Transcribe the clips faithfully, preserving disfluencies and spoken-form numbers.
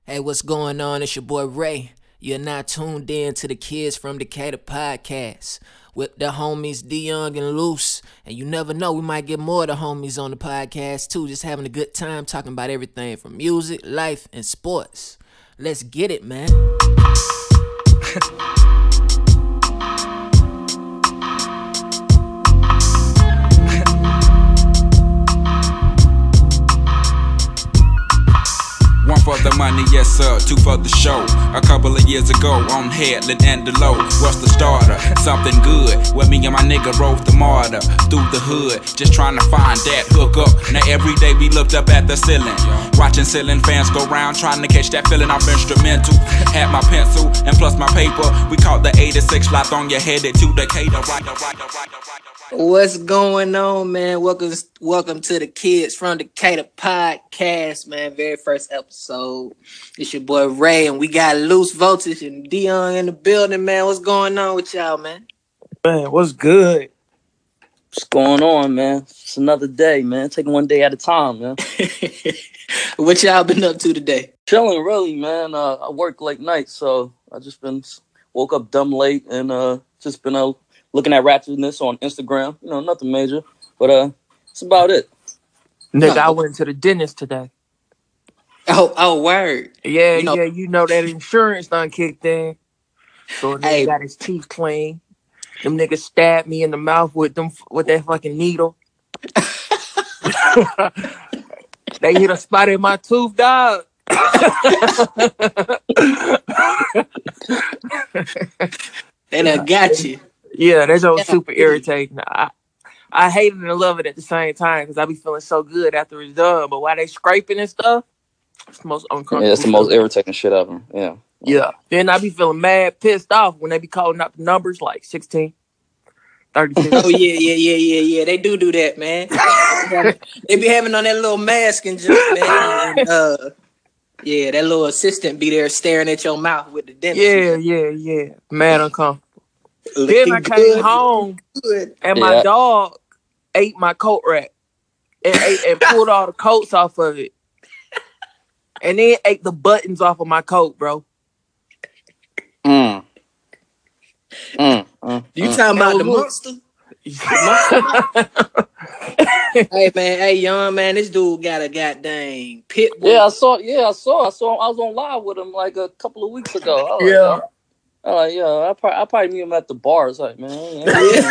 Hey, what's going on? It's your boy Ray. You're now tuned in to the Kids from Decatur podcast with the homies D Young and Loose. And you never know, we might get more of the homies on the podcast too. Just having a good time talking about everything from music, life, and sports. Let's get it, man. One for the money, yes sir, two for the show. A couple of years ago on Headland and the Low. What's the starter? Something good. Where me and my nigga rode the martyr through the hood, just trying to find that hook up. Now every day we looked up at the ceiling, watching ceiling fans go round, trying to catch that feeling off instrumental. Had my pencil and plus my paper. We caught the eighty-six lot on your headed to Decatur. What's going on, man? Welcome, welcome to the Kids from Decatur podcast, man. Very first episode. It's your boy Ray, and we got Loose Voltage and Dion in the building, man. What's going on with y'all, man? Man, what's good? What's going on, man? It's another day, man. Taking one day at a time, man. What y'all been up to today? Chilling, really, man. Uh, I work late night, so I just been woke up dumb late and uh, just been uh, looking at ratchetness on Instagram. You know, nothing major, but uh, that's about it. Nigga, I went to the dentist today. Oh, oh, word. Yeah, You know- yeah, you know that insurance done kicked in. So a nigga Hey. got his teeth clean. Them niggas stabbed me in the mouth with them with that fucking needle. They hit a spot in my tooth, dog. They done got you. Yeah, that's all Yeah. super irritating. I, I hate it and love it at the same time because I be feeling so good after it's done. But while they scraping and stuff, it's the most uncomfortable. Yeah, it's the most feeling. irritating shit ever. Yeah. Yeah. Then I be feeling mad, pissed off when they be calling out the numbers like sixteen, thirty-six. Oh yeah, yeah, yeah, yeah, yeah. They do do that, man. They be having on that little mask and just man. And, uh, yeah, that little assistant be there staring at your mouth with the dentist. Yeah, yeah, yeah. Mad uncomfortable. Looking Then I came good, home good. and my Yeah. dog ate my coat rack and ate and pulled all the coats off of it. And then ate the buttons off of my coat, bro. Mm. Mm, mm, You mm. talking about the look. monster? Hey man, hey young man, this dude got a goddamn pit bull. Yeah, I saw. Yeah, I saw. I saw. I was on live with him like a couple of weeks ago. I was like, Yeah. I'm like, yeah, I probably, I probably meet him at the bar. It's like, man,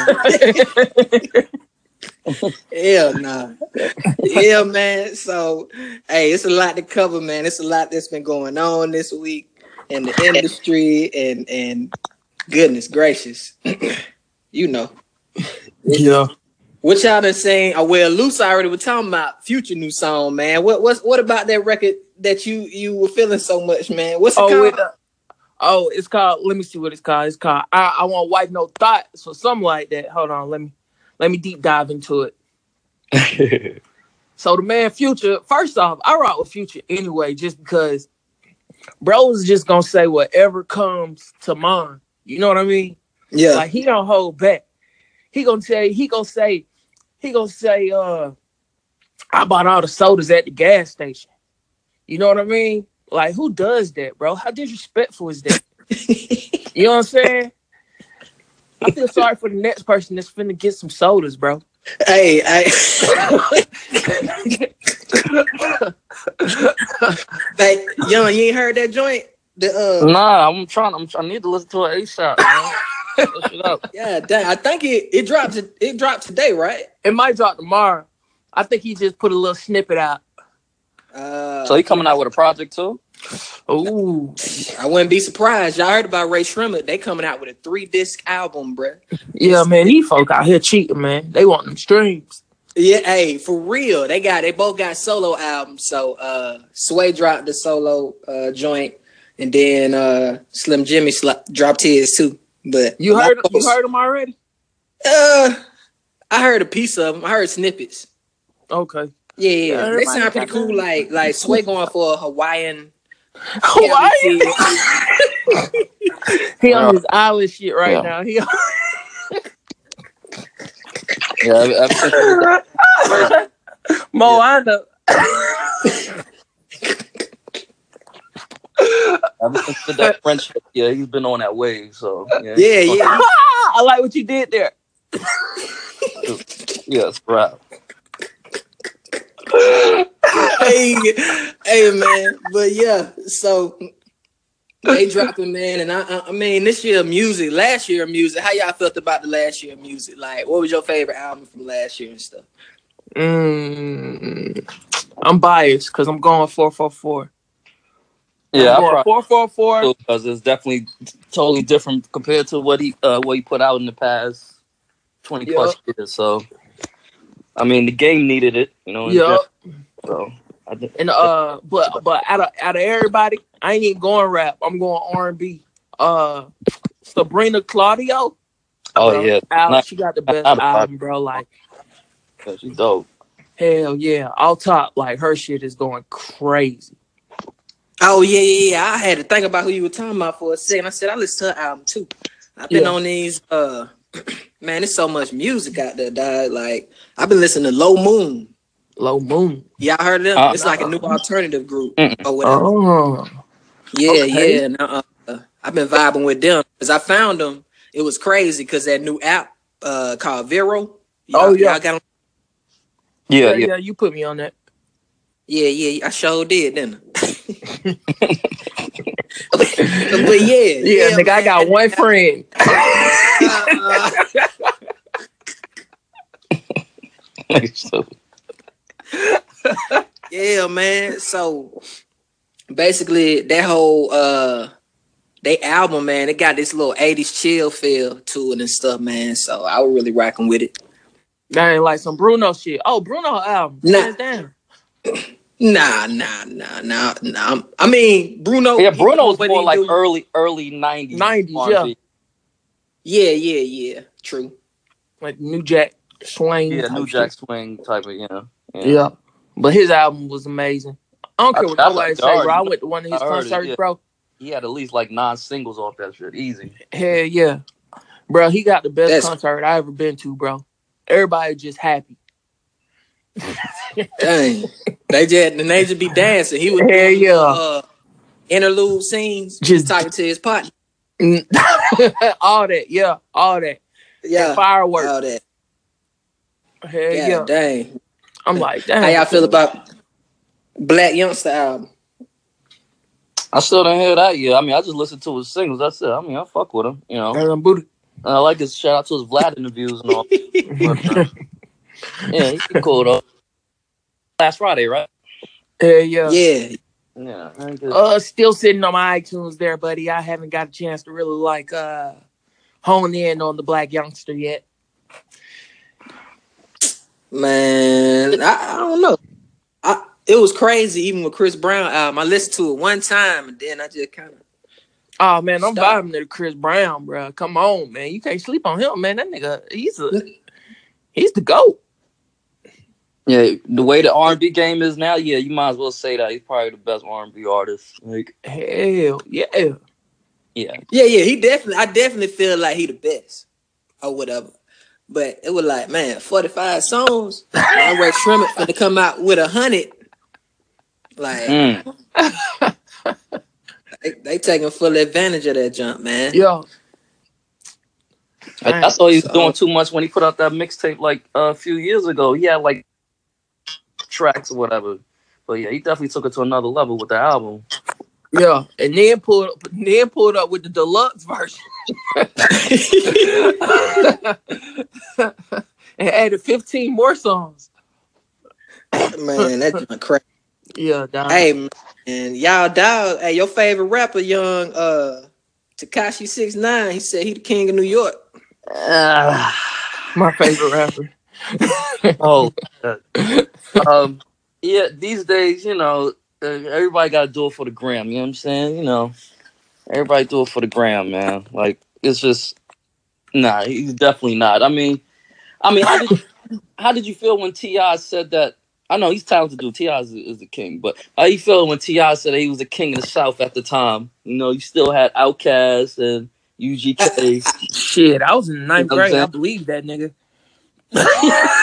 Hell nah. Yeah, man. So, hey, it's a lot to cover, man. It's a lot that's been going on this week in the industry, and and goodness gracious, you know. Yeah. What y'all been saying? Oh, well, Loose already was talking about Future new song, man. What what's what about that record that you you were feeling so much, man? What's it Oh, called? with the, oh, it's called. Let me see what it's called. It's called. I, I want wipe no thoughts or something like that. Hold on. Let me let me deep dive into it. So the man Future. First off, I rock with Future anyway, just because bro's just gonna say whatever comes to mind. You know what I mean? Yeah. Like he don't hold back. He gonna say. He gonna say. He gonna say. Uh, I bought all the sodas at the gas station. You know what I mean? Like, who does that, bro? How disrespectful is that? You know what I'm saying? I feel sorry for the next person that's finna get some sodas, bro. Hey, hey. Hey, young, you ain't heard that joint? The uh, nah, I'm trying. I'm. I need to listen to it ASAP, man. Push it up. yeah, dang, I think it it dropped it dropped today, right? It might drop tomorrow. I think he just put a little snippet out. Uh, So he coming out with a project too? Ooh. I wouldn't be surprised. Y'all heard about Ray Shrimmer? They coming out with a three disc album, bruh. Yeah, man, these folk out here cheating, man. They want them streams. Yeah, hey, for real. They got they both got solo albums. So uh, Sway dropped the solo uh, joint, and then uh, Slim Jimmy sl- dropped his too. But You heard you heard them already? Uh, I heard a piece of them. I heard snippets. Okay. Yeah, Yeah, yeah, they everybody sound pretty got cool. them. Like like Sway going for a Hawaiian. Hawaii? He on his island shit right Yeah. now. He on- Yeah, I've, I've seen Moana. Ever since did that friendship, yeah, he's been on that wave. So yeah, Yeah, yeah. I like what you did there. Yes, right. hey, hey, man. But yeah, so they dropping, man, and I, I mean, this year music, last year music. How y'all felt about the last year music? Like, what was your favorite album from last year and stuff? Mm, I'm biased because I'm going four four four. Yeah, I'm going four four four because it's definitely totally different compared to what he uh, what he put out in the past twenty yep. plus years. So, I mean, the game needed it, you know. Yeah. So, I did, and uh, but but out of out of everybody, I ain't even going rap. I'm going R and B. Uh, Sabrina Claudio. Oh bro, yeah, Al, not, she got the best album, bro. Like, yeah, she's dope. Hell yeah, all top. Like her shit is going crazy. Oh yeah, yeah, yeah. I had to think about who you were talking about for a second. I said I listened to her album too. I've been yeah. on these. Uh, man, there's so much music out there, dog. Like I've been listening to Low Moon. Low Moon. Y'all heard of them? Uh, it's like a new alternative group mm-mm. or whatever. Oh. Yeah, okay. yeah. And, uh, uh, I've been vibing with them because I found them. It was crazy because that new app uh, called Vero. Y'all, oh yeah. Y'all got yeah, yeah, yeah, yeah. You put me on that. Yeah, yeah. I sure did, didn't I? but, but yeah, yeah, yeah, nigga, man. I got one friend. uh, yeah, man. So basically, that whole uh, they album, man, it got this little eighties chill feel to it and stuff, man. So I was really rocking with it. That ain't like some Bruno shit. Oh, Bruno album. Nah. Damn. Nah, nah, nah, nah, nah. I mean, Bruno. Yeah, Bruno was more like do. early, early nineties. Nineties, yeah. Yeah, yeah, yeah. True. Like New Jack Swing. Yeah, New Jack shit. Swing type of, yeah, yeah. Yeah. But his album was amazing. I don't care what nobody say, bro. I went to one of his concerts, it, yeah. bro. He had at least like nine singles off that shit. Easy. Hell yeah. Bro, he got the best That's... concert I ever been to, bro. Everybody just happy. Dang. They just and they just be dancing. He was Hell doing yeah. uh, interlude scenes, just talking to his partner. all that, yeah, all that. Yeah. And fireworks. All that. Hell God yeah. Dang. I'm like, dang. How y'all feel about Black Youngster album? I still didn't hear that yet. I mean, I just listened to his singles. That's it. I mean, I fuck with him, you know. And booty. And I like his shout out to his Vlad interviews and all. But, uh, yeah, he's cool though. Last Friday, right? Hell yeah. Yeah. Yeah. Uh, still sitting on my iTunes there, buddy. I haven't got a chance to really like uh hone in on the Black Youngster yet. Man, I, I don't know. I it was crazy even with Chris Brown album. I listened to it one time and then I just kind of. Oh man, I'm Stop. vibing to Chris Brown, bro. Come on, man. You can't sleep on him, man. That nigga, he's a he's the GOAT. Yeah, the way the R and B game is now, yeah, you might as well say that he's probably the best R and B artist. Like, hell yeah, yeah, yeah, yeah. He definitely, I definitely feel like he the best or whatever. But it was like, man, forty-five songs. I read Shrimp finna come out with a hundred. Like, mm. they, they taking full advantage of that jump, man. Yeah. I, I saw he was so, doing too much when he put out that mixtape like uh, a few years ago. He had like tracks or whatever, but yeah, he definitely took it to another level with the album. Yeah, and then pulled then pulled up with the deluxe version and added fifteen more songs. Man, that's crazy. Yeah, dog. Hey man, y'all dog. Hey, your favorite rapper, young uh Tekashi six nine. He said he the king of New York. Uh, my favorite rapper. oh, um, yeah. These days, you know, uh, everybody got to do it for the gram. You know what I'm saying? You know, everybody do it for the gram, man. Like it's just, nah. He's definitely not. I mean, I mean, how did how did you feel when T I said that? I know he's talented, dude. T I is, is the king, but how you feel when T I said that he was the king of the South at the time? You know, you still had Outkast and U G K. Shit, I was in the ninth you know grade. I believe that nigga.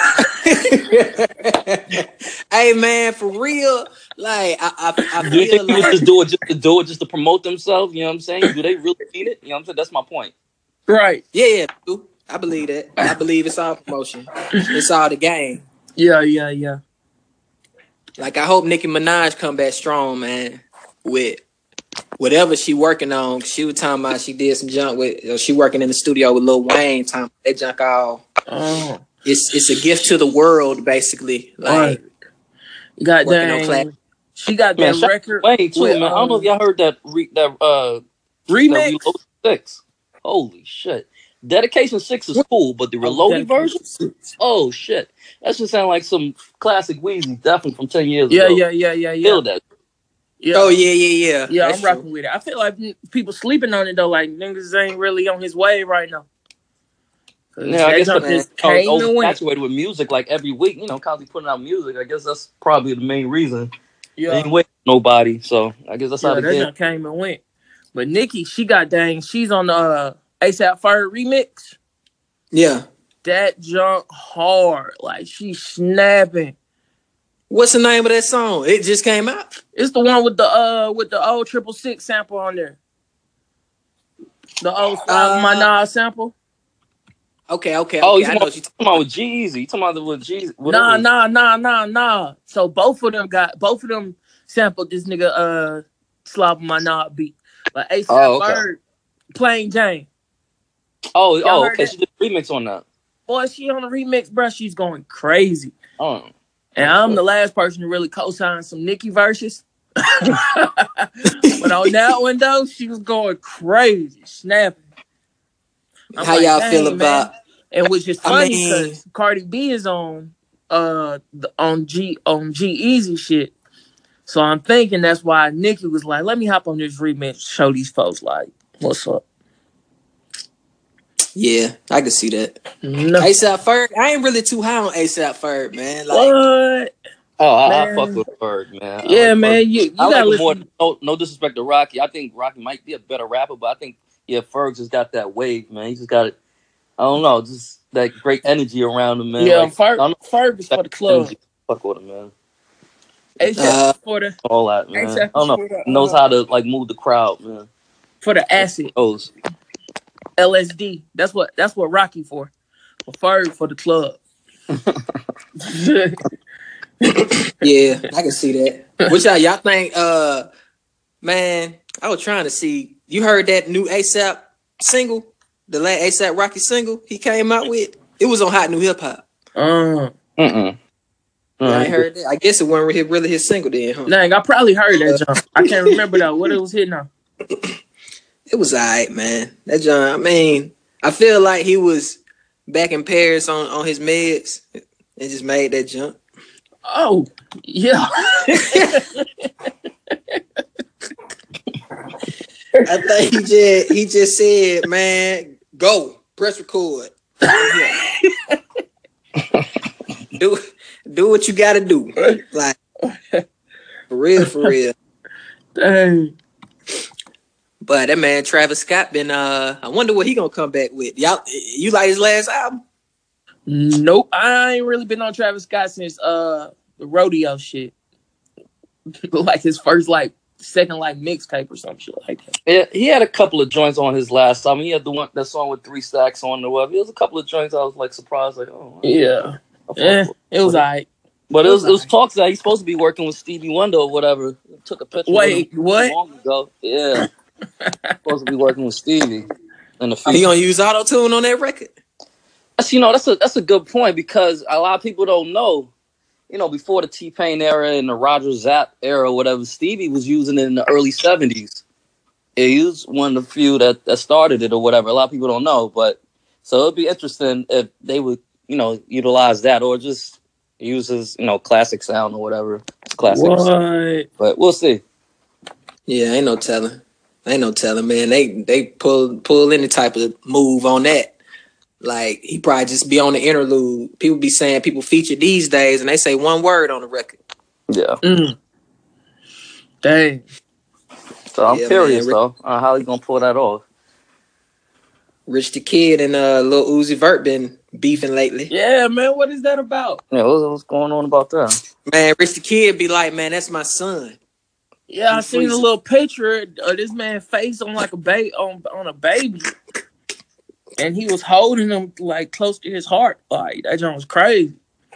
Hey man, for real, like I, I, I Do you feel think people like just do it just to do it just to promote themselves? You know what I'm saying? Do they really mean it? You know what I'm saying? That's my point. Right. yeah, yeah, dude, I believe that. I believe it's all promotion. It's all the game. Yeah, yeah, yeah. Like I hope Nicki Minaj come back strong, man, with whatever she working on. She was talking about she did some junk with. uh, She working in the studio with Lil Wayne. Time that junk all. Oh, It's it's a gift to the world, basically. right. Like working on class. Goddamn. She got Man, that shout out to record Wayne too, with man. I don't know if um y'all heard that re- that uh that remix. Reloaded Six. Holy shit. Dedication Six is cool, but the Oh, Reloaded version? Dedication Six. Oh shit. That just sound like some classic Weezy, definitely from ten years Yeah, ago. yeah, yeah, yeah, yeah. Feel that. Yeah. Oh yeah, yeah, yeah. Yeah, That's I'm rocking true. with it. I feel like people sleeping on it though. Like niggas ain't really on his wave right now. 'Cause Yeah, I that guess jump because man. just you know, it's came and went. oversaturated with music like every week. You know, constantly putting out music. I guess that's probably the main reason. They Yeah, ain't waiting for nobody, so I guess that's how yeah, they that get. jump came and went. But Nicki, she got dang. She's on the uh, ASAP Ferg remix. Yeah. That jump hard. Like she snapping. What's the name of that song? It just came out. It's the one with the uh with the old triple six sample on there. The old Slava Uh, Mana sample. okay, okay, Oh, you okay. I talking know about, what you talking talking about with Jeezy? You talking about the with Jeezy? Whatever. Nah, nah, nah, nah, nah. So both of them got both of them sampled this nigga uh Slava Mana beat. But ASAP Oh, okay. Ferg, Plain Jane. Oh, Y'all oh, heard okay. that? She did a remix on that. Boy, she on the remix, bro. She's going crazy. Oh, And oh, I'm shit. the last person to really co-sign some Nicki verses. But on that one though, she was going crazy, snapping. I'm How like, y'all dang, feel man. about? And which is I funny mean, because Cardi B is on uh the, on G on G Easy shit. So I'm thinking that's why Nicki was like, let me hop on this remix, show these folks like, what's up? yeah, I can see that. No. ASAP Ferg, I ain't really too high on ASAP Ferg, man. Like, What? Oh, I, I Man. fuck with Ferg, man. I Yeah, like man. Ferg. You you I like gotta him more. listen. No, no disrespect to Rocky. I think Rocky might be a better rapper, but I think yeah, Ferg just got that wave, man. He just got it. I don't know, just that great energy around him, man. Yeah, Like I don't Ferg, know, Ferg is that for the club. energy. Fuck with him, man. ASAP uh, is for the All that, man. ASAP I don't is know. for the He knows uh, how to like move the crowd, man. for the acid. Those. L S D. That's what that's what Rocky for. For Ferg for the club. yeah, I can see that. What y'all y'all think? Uh, man, I was trying to see. You heard that new ASAP single, the last ASAP Rocky single he came out with? It was on Hot New Hip Hop. uh, Mm-mm. Yeah, I Mm. heard that. I guess it wasn't really, really his single then, huh? dang, I probably heard that jump. I can't remember though what it was hitting on. It was alright, man. That John, I mean, I feel like he was back in Paris on, on his meds and just made that jump. Oh, yeah. I think he just he just said, man, go, press record. do do what you gotta do. Like for real, for real. Dang. But that man Travis Scott been uh I wonder what he gonna come back with. Y'all you like his last album? Nope. I ain't really been on Travis Scott since uh the rodeo shit. Like his first like second like mixtape or some shit like that. Yeah, he had a couple of joints on his last album. He had the one that song with three stacks on the web. There was a couple of joints I was like surprised, like, oh Yeah. Yeah, it was alright. But it was It it was was talks that he's supposed to be working with Stevie Wonder or whatever. Took a picture Wait, with him what? long ago. Yeah. Supposed to be working with Stevie in the He future. gonna use auto tune on that record? That's, you know, that's a that's a good point because a lot of people don't know. You know, before the T-Pain era and the Roger Zapp era, or whatever, Stevie was using it in the early seventies. He was one of the few that, that started it or whatever. A lot of people don't know, but so it'd be interesting if they would, you know, utilize that or just use his, you know, classic sound or whatever. It's classic. What? But we'll see. Yeah, ain't no telling. Ain't no telling, man. They they pull pull any type of move on that. Like he probably just be on the interlude. People be saying people feature these days, and they say one word on the record. Yeah. Mm. Dang. So I'm Yeah, curious man. though on how he's gonna pull that off. Rich the Kid and uh, Lil Uzi Vert been beefing lately. Yeah, man, what is that about? Yeah, what's, what's going on about that? Man, Rich the Kid be like, man, that's my son. Yeah, He I seen a freezing. little picture of this man's face on like a ba- on on a baby, and he was holding him like close to his heart. Like that joint was crazy.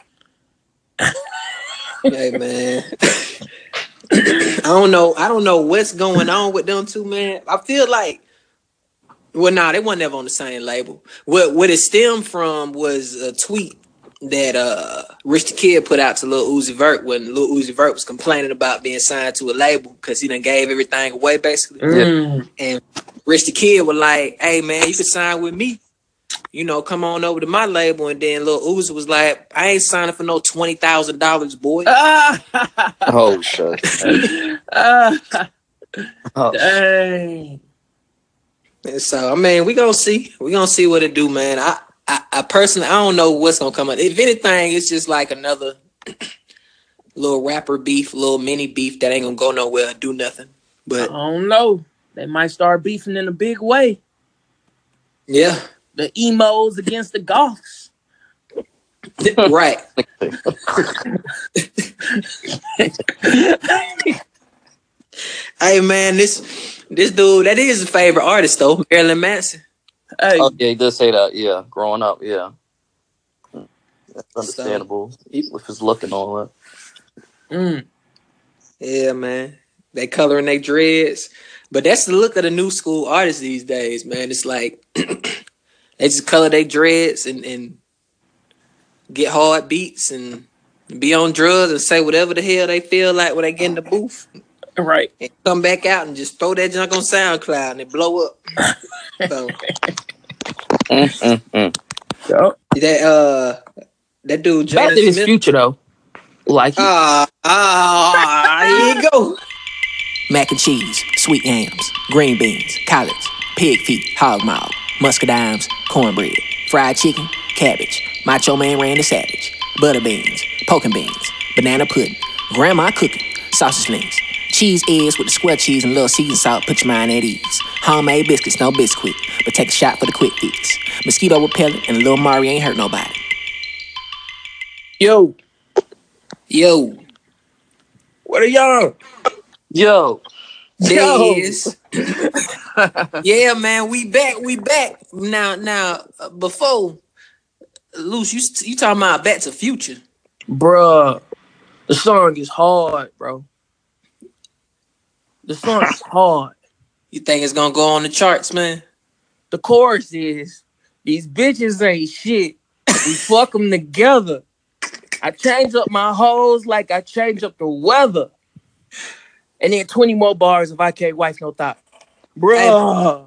Hey, man. I don't know. I don't know what's going on with them two, man. I feel like, well, nah, they weren't never on the same label. What what it stemmed from was a tweet that uh Rich the Kid put out to Lil Uzi Vert when Lil Uzi Vert was complaining about being signed to a label because he done gave everything away, basically. Mm. And Rich the Kid was like, hey, man, you can sign with me. You know, come on over to my label. And then Lil Uzi was like, I ain't signing for no twenty thousand dollars, boy. Oh, shit. Oh, Dang. And so, I mean, we gonna see. We gonna see what it do, man. I, I, I personally, I don't know what's gonna come up. If anything, it's just like another little rapper beef, little mini beef that ain't gonna go nowhere, do nothing. But I don't know. They might start beefing in a big way. yeah, The emos against the goths. right. Hey, man, this this dude, that is his favorite artist though, Marilyn Manson. Hey, oh, yeah, he did say that. Yeah, growing up, yeah. That's understandable So, he- with his look and all that. mm. yeah, man. They coloring their dreads. But that's the look of the new school artists these days, man. It's like they just color their dreads and, and get hard beats and be on drugs and say whatever the hell they feel like when they get in the booth. Right. And come back out and just throw that junk on SoundCloud and it blow up. So Mm, mm, mm. Yep. that uh that dude Back to Jaden his Smith. future though. Like it. Ah, ah, here you go. Mac and cheese, sweet yams, green beans, collards, pig feet, hog maw, muscadines, cornbread, fried chicken, cabbage, Macho Man Randy Savage, butter beans, poking beans, banana pudding, grandma cooking, sausage links, cheese eggs with the square cheese and little seasoned salt, put your mind at ease. Homemade biscuits, no biscuit, but take a shot for the quick fix. Mosquito repellent and Lil Mari ain't hurt nobody. Yo, Yo, what are y'all? Yo, there Yo. he is. Yeah, man, we back, we back. Now, now, uh, before, Luce, you, you talking about Back to Future. Bruh, the song is hard, bro. The song is hard. You think it's gonna go on the charts, man? The chorus is, these bitches ain't shit. We fuck them together. I change up my hoes like I change up the weather. And then twenty more bars of I Can't Wife No Thought. Bruh.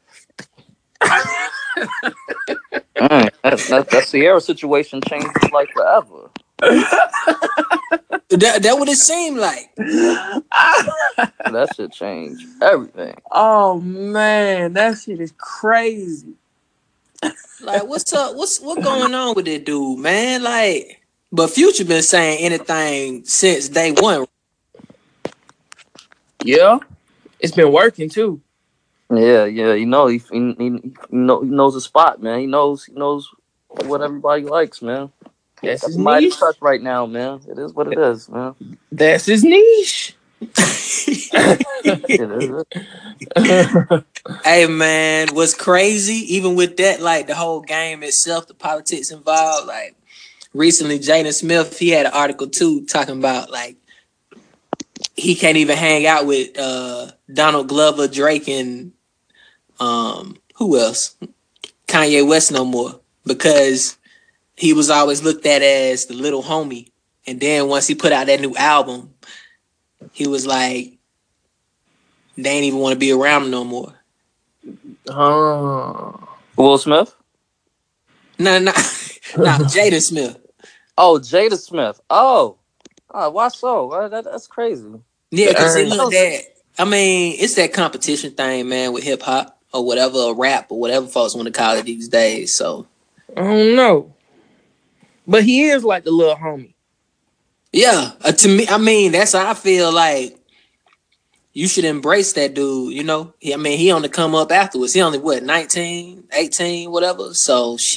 mm, that, that, that Sierra situation changed his life forever. That that what it seemed like. That shit changed everything. Oh, man. That shit is crazy. Like, what's up? What's what going on with that dude, man? Like, but Future been saying anything since day one. Yeah. It's been working, too. Yeah, yeah, you know, he, he, he, he know he knows his spot, man. He knows he knows what everybody likes, man. That's That's his mighty niche. touch right now, man. It is what it is, man. That's his niche. It is. Hey, man, what's crazy? Even with that, like the whole game itself, the politics involved. Like recently, Jaden Smith, he had an article too talking about like he can't even hang out with uh, Donald Glover, Drake, and um, who else? Kanye West no more because he was always looked at as the little homie. And then once he put out that new album, he was like, they ain't even want to be around him no more. Oh. Will Smith? No, no, no, Jaden Smith. Oh, Jada Smith. Oh, oh why so? Why, that, that's crazy. Yeah, because Dang. look that. I mean, it's that competition thing, man, with hip hop or whatever, or rap or whatever folks want to call it these days. So I don't know. But he is like the little homie. yeah, uh, to me, I mean, that's how I feel like you should embrace that dude, you know? He, I mean, he on the come up afterwards. He only, what, nineteen, eighteen, whatever? So, shoot.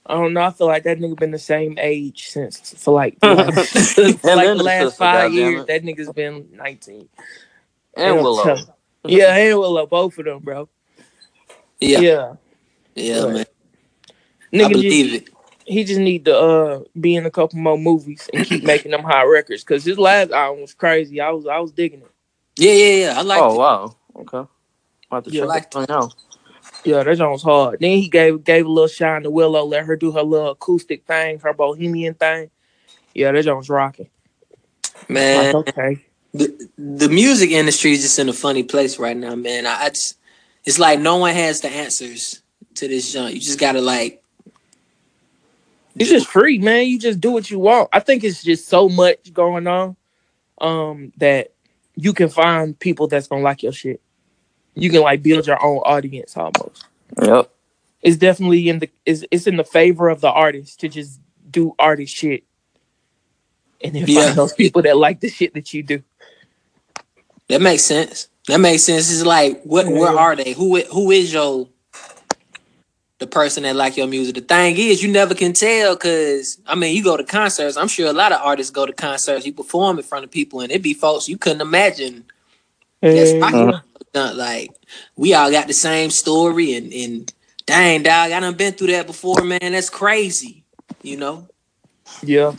I don't know. I feel like that nigga been the same age since for like the last, for like the last five years. That nigga's been nineteen. And Willow. Yeah, and Willow, both of them, bro. Yeah, yeah, yeah, Right. man. Nigga I believe just, it. he just need to uh be in a couple more movies and keep making them hot records. Cause his last album was crazy. I was I was digging it. Yeah, yeah, yeah. I like Oh it. wow. Okay. I'll have to Yeah. check it out. Yeah, that song was hard. Then he gave gave a little shine to Willow, let her do her little acoustic thing, her bohemian thing. Yeah, that song was rocking. Man, Like, okay. the the music industry is just in a funny place right now, man. I, I just, it's like no one has the answers to this junk. You just gotta like. It's just free, man. You just do what you want. I think it's just so much going on, um, that you can find people that's gonna like your shit. You can like build your own audience almost. Yep. It's definitely in the it's, it's in the favor of the artist to just do artist shit, and then Yeah. find those people that like the shit that you do. That makes sense. That makes sense. It's like, what? Where Yeah. are they? Who? i- Who is your the person that like your music? The thing is, you never can tell because I mean, you go to concerts. I'm sure a lot of artists go to concerts. You perform in front of people, and it be folks you couldn't imagine. That's Yeah. rocking. Not like we all got the same story, and and dang dog, I done been through that before, man. That's crazy, you know. Yeah.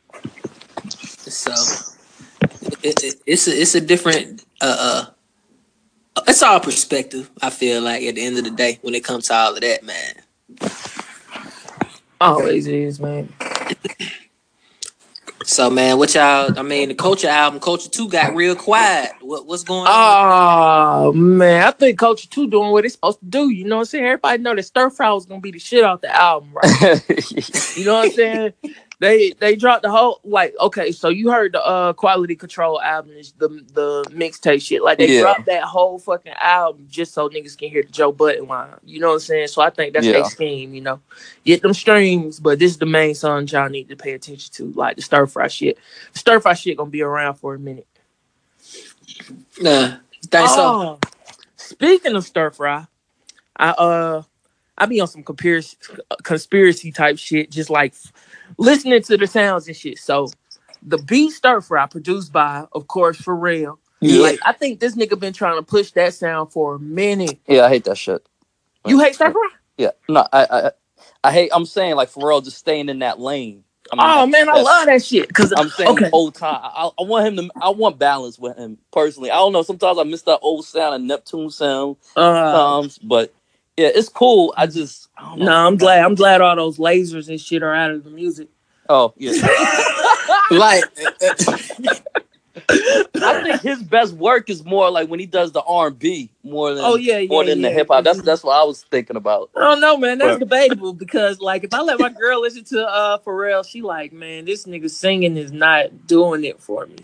So it, it, it's a it's a different uh uh. It's all perspective. I feel like at the end of the day, when it comes to all of that, man. Always is, man. So man, what y'all? I mean, the Culture album, Culture Two, got real quiet. What what's going on? Oh man, I think Culture Two doing what it's supposed to do. You know what I'm saying? Everybody know that Stir Fry was gonna be the shit off the album, right? You know what I'm saying? They they dropped the whole like okay, so you heard the uh Quality Control album, is the the mixtape shit. Like they Yeah. dropped that whole fucking album just so niggas can hear the Joe Budden line. You know what I'm saying? So I think that's Yeah. their scheme, you know. Get them streams, but this is the main song y'all need to pay attention to, like the Stir Fry shit. Stir Fry shit gonna be around for a minute. Nah, think so. Oh, speaking of Stir Fry, I uh I be on some conspiracy conspiracy type shit, just like listening to the sounds and shit. So the beat Stir Fry, produced by, of course, Pharrell. Yeah. Like I think this nigga been trying to push that sound for a minute. Yeah, I hate that shit. You hate Stir Fry? Yeah. No, I I I hate I'm saying like Pharrell just staying in that lane. I mean, Oh that, man, I that, love that shit. Cause I'm saying okay. the whole time. I, I want him to I want balance with him personally. I don't know, sometimes I miss that old sound and Neptune sound. Uh, Um, but yeah, it's cool. I just I don't know. no, I'm glad. I'm glad all those lasers and shit are out of the music. Oh, yeah. Like I think his best work is more like when he does the R and B more than Oh, yeah, more yeah, than the yeah. hip hop. That's that's what I was thinking about. I don't know, man. That's But- debatable because, like, if I let my girl listen to uh Pharrell, she like, man, this nigga singing is not doing it for me.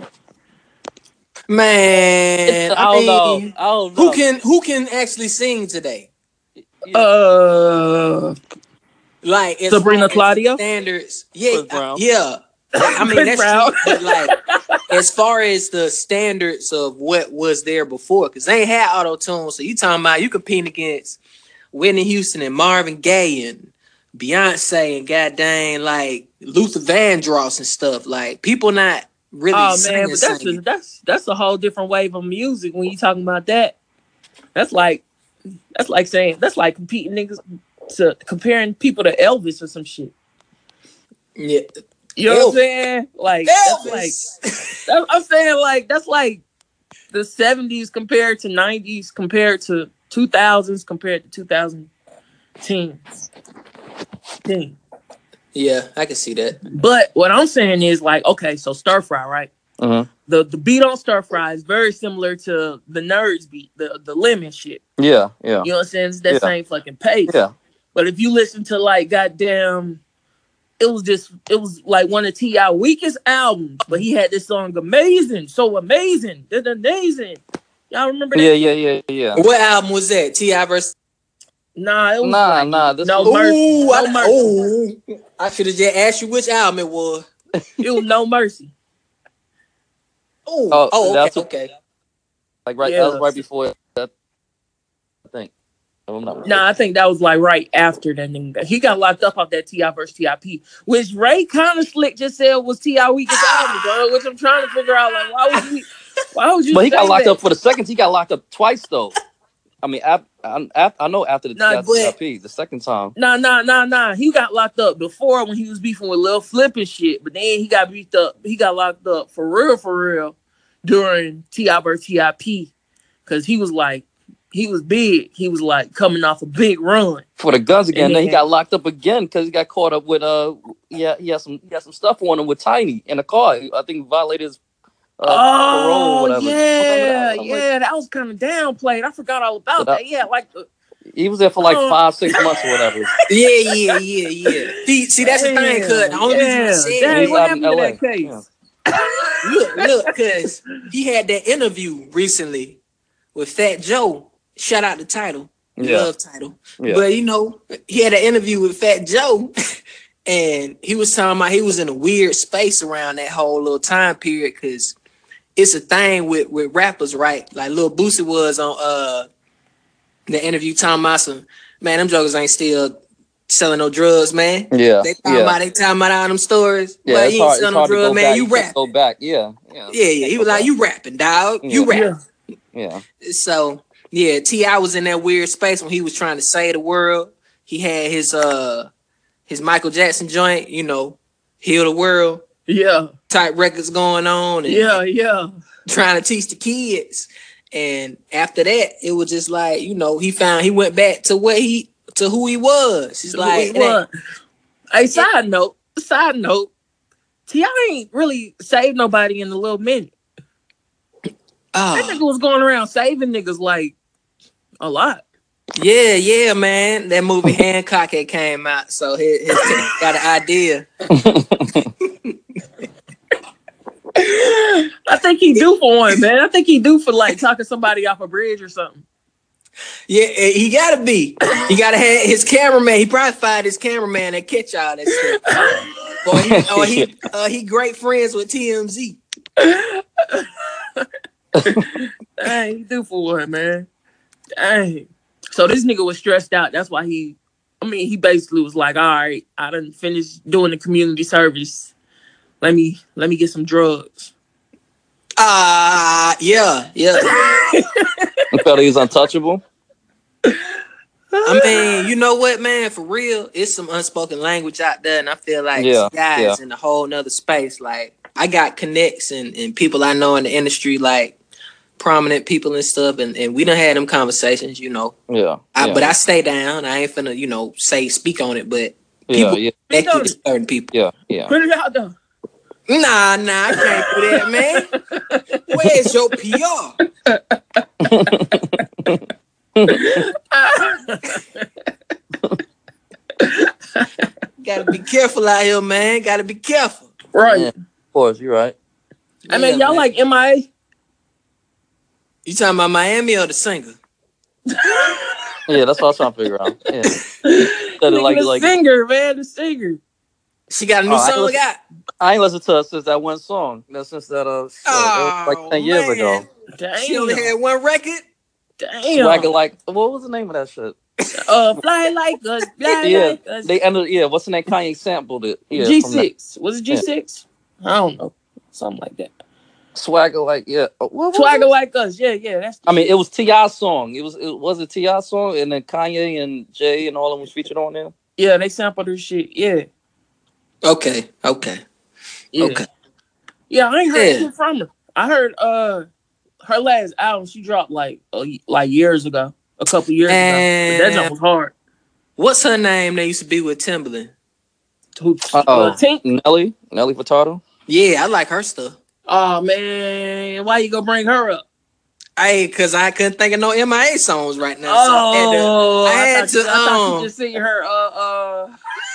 man, I I, don't know. mean, I don't know. who can who can actually sing today? Yeah. Uh, Like as Sabrina far as Claudio? standards, yeah, Chris Brown. I- yeah. I mean Chris that's Brown. true, but like as far as the standards of what was there before, because they ain't had auto tune. So you talking about you competing against Whitney Houston and Marvin Gaye and Beyonce and goddamn like Luther Vandross and stuff. Like people not really Oh singing, man, but that's singing. a, that's that's a whole different wave of music when you talking about that. That's like that's like saying that's like competing niggas to comparing people to Elvis or some shit. Yeah. You know what I'm Elvis. saying? Like that's like Elvis. that's, I'm saying like that's like the seventies compared to nineties compared to two thousands compared to two thousand tens. Ten. Yeah, I can see that. But what I'm saying is like, okay, so Stir Fry, right? Mhm. The the beat on Stir Fry is very similar to the Nerds beat, the the Lemon shit. Yeah, yeah, You know what I'm saying? It's that Yeah. same fucking pace. yeah. But if you listen to like goddamn, it was just it was like one of T I weakest albums. But he had this song Amazing, so amazing, it's amazing. Y'all remember that? Yeah, yeah, yeah, yeah. What album was that? T I versus. Nah, it was Nah, like, nah, this no was- mercy. Ooh, no I, mercy. ooh, I should have just asked you which album it was. It was No Mercy. Ooh, Oh, oh, okay, that's what- okay. Like right, Yeah. that was right before that. I think. I'm not Nah, I think that was like right after that nigga. He got locked up off that T I versus T I P, which Ray kind of slick just said was T I weakest album, bro. Which I'm trying to figure out, like, why would you, why would you? But he got say locked that? up for the second. He got locked up twice though. I mean, I, I, I know after the Nah, T I P, the second time. Nah, nah, nah, nah. He got locked up before when he was beefing with Lil Flip and shit. But then he got beat up. He got locked up for real, for real, during T I versus T I P, because he was like, he was big. He was like coming off a big run for the guns again. And then then- he got locked up again because he got caught up with uh yeah he had some he had some stuff on him with Tiny in a car. I think he violated his uh, parole or Oh whatever. yeah, I'm yeah, like, that was kind of downplayed. I forgot all about So that. that- Yeah, like the, he was there for like Oh. five six months or whatever. Yeah, yeah, yeah, yeah. See, see, that's the thing, cuz the only reason I yeah, said dang, He's what out in happened to L A. that case? look, look, cuz he had that interview recently with Fat Joe. Shout out the title. Yeah. Love title. Yeah. But you know, he had an interview with Fat Joe and he was talking about he was in a weird space around that whole little time period because it's a thing with, with rappers, right? Like Lil Boosie was on uh the interview talking about some, man, them jokers ain't still selling no drugs, man. Yeah, They talking yeah. about they talking about all them stories. Yeah, But it's you ain't hard. It's selling no hard to drugs, go man. back. You You can't rapping. go back. Yeah, yeah, Yeah, yeah. He was like, you rapping, dog. You Yeah. rapping. Yeah, yeah. So yeah, T I was in that weird space when he was trying to save the world. He had his uh his Michael Jackson joint, you know, heal the world yeah, type records going on and yeah, yeah. trying to teach the kids. And after that, it was just like, you know, he found he went back to what he to who he was. He's like, it ain't- what? Hey, side note, side note, T I ain't really saved nobody in a little minute. That oh, nigga was going around saving niggas like a lot. yeah, yeah, man. That movie Hancock had came out, so his, his team got an idea. I think he do for one, man. I think he do for like talking somebody off a bridge or something. Yeah, eh, he gotta be. He gotta have his cameraman. He probably fired his cameraman and catch all that stuff. Or he, or he, uh, he great friends with T M Z. Dang, he do for one, man. Dang. So this nigga was stressed out. That's why he, I mean, he basically was like, all right, I done finished doing the community service. Let me, let me get some drugs. Ah, uh, yeah, yeah. I felt he was untouchable. I mean, you know what, man? For real, it's some unspoken language out there, and I feel like Yeah, guys yeah. in a whole nother space. Like, I got connects and, and people I know in the industry, like prominent people and stuff, and, and we done had them conversations, you know. Yeah, I, yeah. But I stay down. I ain't finna, you know, say speak on it, but yeah, people yeah, connect Speak on to it. certain people. yeah, yeah. Put it out there. Nah, nah, I can't do that, man. Where's your P R? Gotta be careful out here, man. Gotta be careful. Right. Yeah. Of course, you're right. I mean, Yeah, y'all man. like M I A? You talking about Miami or the singer? Yeah, that's what I was trying to figure out. Yeah. Said it like, the like, singer, man, the singer. She got a new Oh, I song listen- out. I ain't listened to her since that one song. That's since that uh, shit, that was like Oh, ten years man. ago. Damn. She only had one record. Damn. Swagger like, what was the name of that shit? uh, fly like us, fly Yeah, like us. they ended. Yeah, what's the name? Kanye sampled it. Yeah, G from that. six. Was it G six? I don't know. Something like that. Swagger like, yeah. Uh, What was Swagger it? like us. Yeah, yeah. That's the I mean, shit. it was T I's song. It was it was a T I song, and then Kanye and Jay and all of them was featured on there. Yeah, they sampled her shit. Yeah. Okay, okay, Yeah. okay. Yeah, I ain't heard Yeah. shit from her. I heard uh her last album she dropped like uh, like years ago. A couple years ago. But that jump was hard. What's her name that used to be with Timberland? Who- Uh uh, Tink? oh, Nelly, Nelly Furtado. Yeah, I like her stuff. Oh man, why you gonna bring her up? Hey, cause I couldn't think of no M I A songs right now. So I had to- Oh, I I, had thought you, to, I thought um, you just seen her. Uh, uh.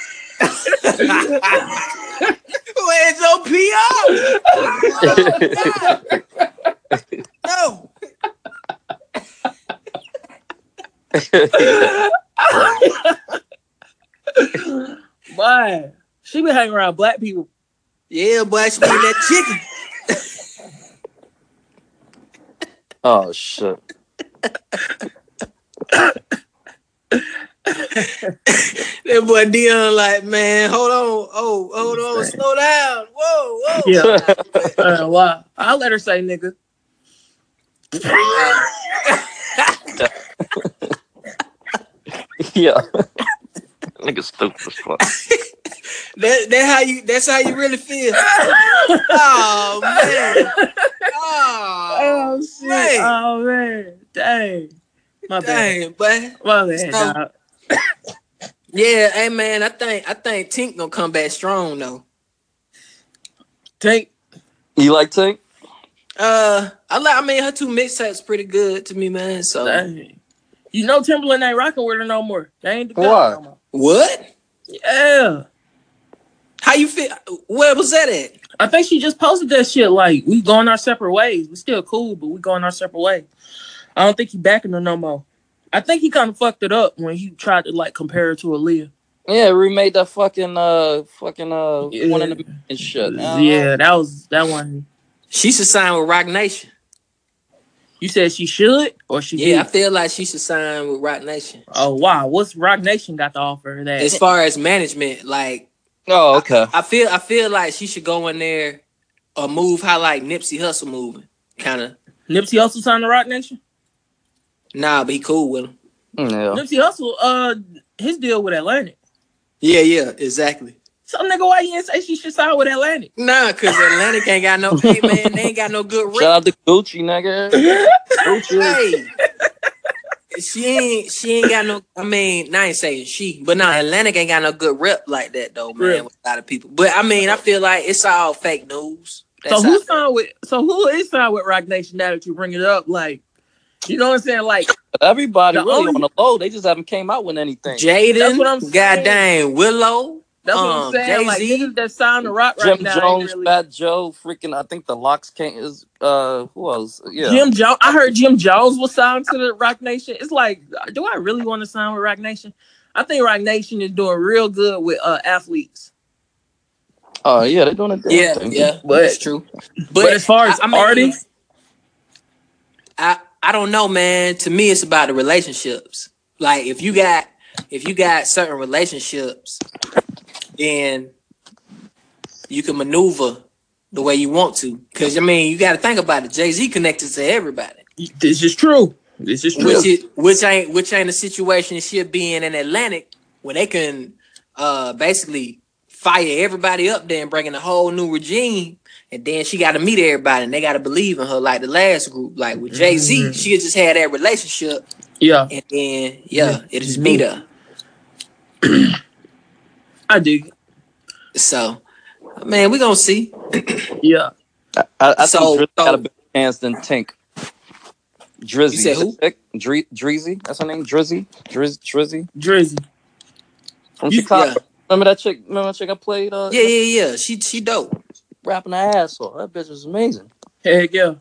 Where's your P R? No. Why? She been hanging around black people. Yeah, boy, she eating that chicken. Oh shit. That boy Dion like, man, hold on, oh, hold on, slow down, whoa, whoa. Yeah, uh, wow. I'll let her say nigga. Yeah, nigga stupid as fuck. that that how you that's how you really feel. Oh man. Oh, oh shit. Man. Oh man. Dang. My Dang, bad. boy. My bad, So, dog. Yeah, hey man, I think I think Tink gonna come back strong though. Tink. You like Tink? Uh, I like. I mean, her two mixtapes pretty good to me, man. So, Dang. You know, Timberland ain't rocking with her no more. They ain't together Why? no more. What? Yeah. How you feel? Where was that at? I think she just posted that shit. Like, we going our separate ways. We still cool, but we going our separate ways. I don't think he backing her no more. I think he kind of fucked it up when he tried to like compare her to Aaliyah. Yeah, remade that fucking uh fucking uh Yeah. one of the and shit. Yeah, that was that one. She should sign with Rock Nation. You said she should or she Yeah, did? I feel like she should sign with Rock Nation. Oh wow, what's Rock Nation got to offer that? As far as management, like, oh okay. I, I feel I feel like she should go in there or move how like Nipsey Hussle moving, kind of. Nipsey Hussle signed to Rock Nation? Nah, but he cool with him. Yeah. Nipsey Hussle, uh, his deal with Atlantic. Yeah, yeah, exactly. So nigga, why you didn't say she should sign with Atlantic? Nah, cause Atlantic ain't got no. Hey man, they ain't got no good. Shout out to Gucci, nigga. Gucci. Hey. She ain't she ain't got no. I mean, I ain't saying she, but nah, Atlantic ain't got no good rep like that though, man. Really? With a lot of people, but I mean, I feel like it's all fake news. That's so who how- signed with? So who is signed with Rock Nation now that you bring it up? Like, you know what I'm saying? Like But everybody The really only- on the low. They just haven't came out with anything. Jaden, That's what I'm saying. goddamn Willow. that's what um, I'm saying. Like Jay-Z. niggas that signed to Rock Jim right now. ain't Jones, really... Fat Joe, freaking. I think the Locks came. Is uh who else? Yeah. Jim Jones. I heard Jim Jones was signed to the Rock Nation. It's like, do I really want to sign with Rock Nation? I think Rock Nation is doing real good with uh, athletes. Oh yeah, they're doing a damn Yeah, thing. yeah, But- that's true. But, But as far as I, I mean, artists, I I don't know, man. To me, it's about the relationships. Like if you got if you got certain relationships, then you can maneuver the way you want to. Because I mean, you got to think about it. Jay-Z connected to everybody, this is true. This is true. which is which ain't which ain't a situation she'll be in in Atlantic where they can uh basically fire everybody up there and bring in a whole new regime. And then she got to meet everybody, and they got to believe in her, like the last group. Like with Jay Z, Mhm. she just had that relationship, Yeah, and then yeah, Yeah, it just just beat moved. her. I dig it. So, man, we gonna see. Yeah. I, I, I So- think Drizzy so- got a better chance than Tink. Drizzy. You said who? Dri- Drizzy. That's her name. Drizzy. Driz- Drizzy. Drizzy. From You- Chicago. Yeah. Remember that chick? Remember that chick I played? Uh, Yeah, yeah, yeah. She she dope. rapping her ass off. That bitch was amazing. Heck yeah.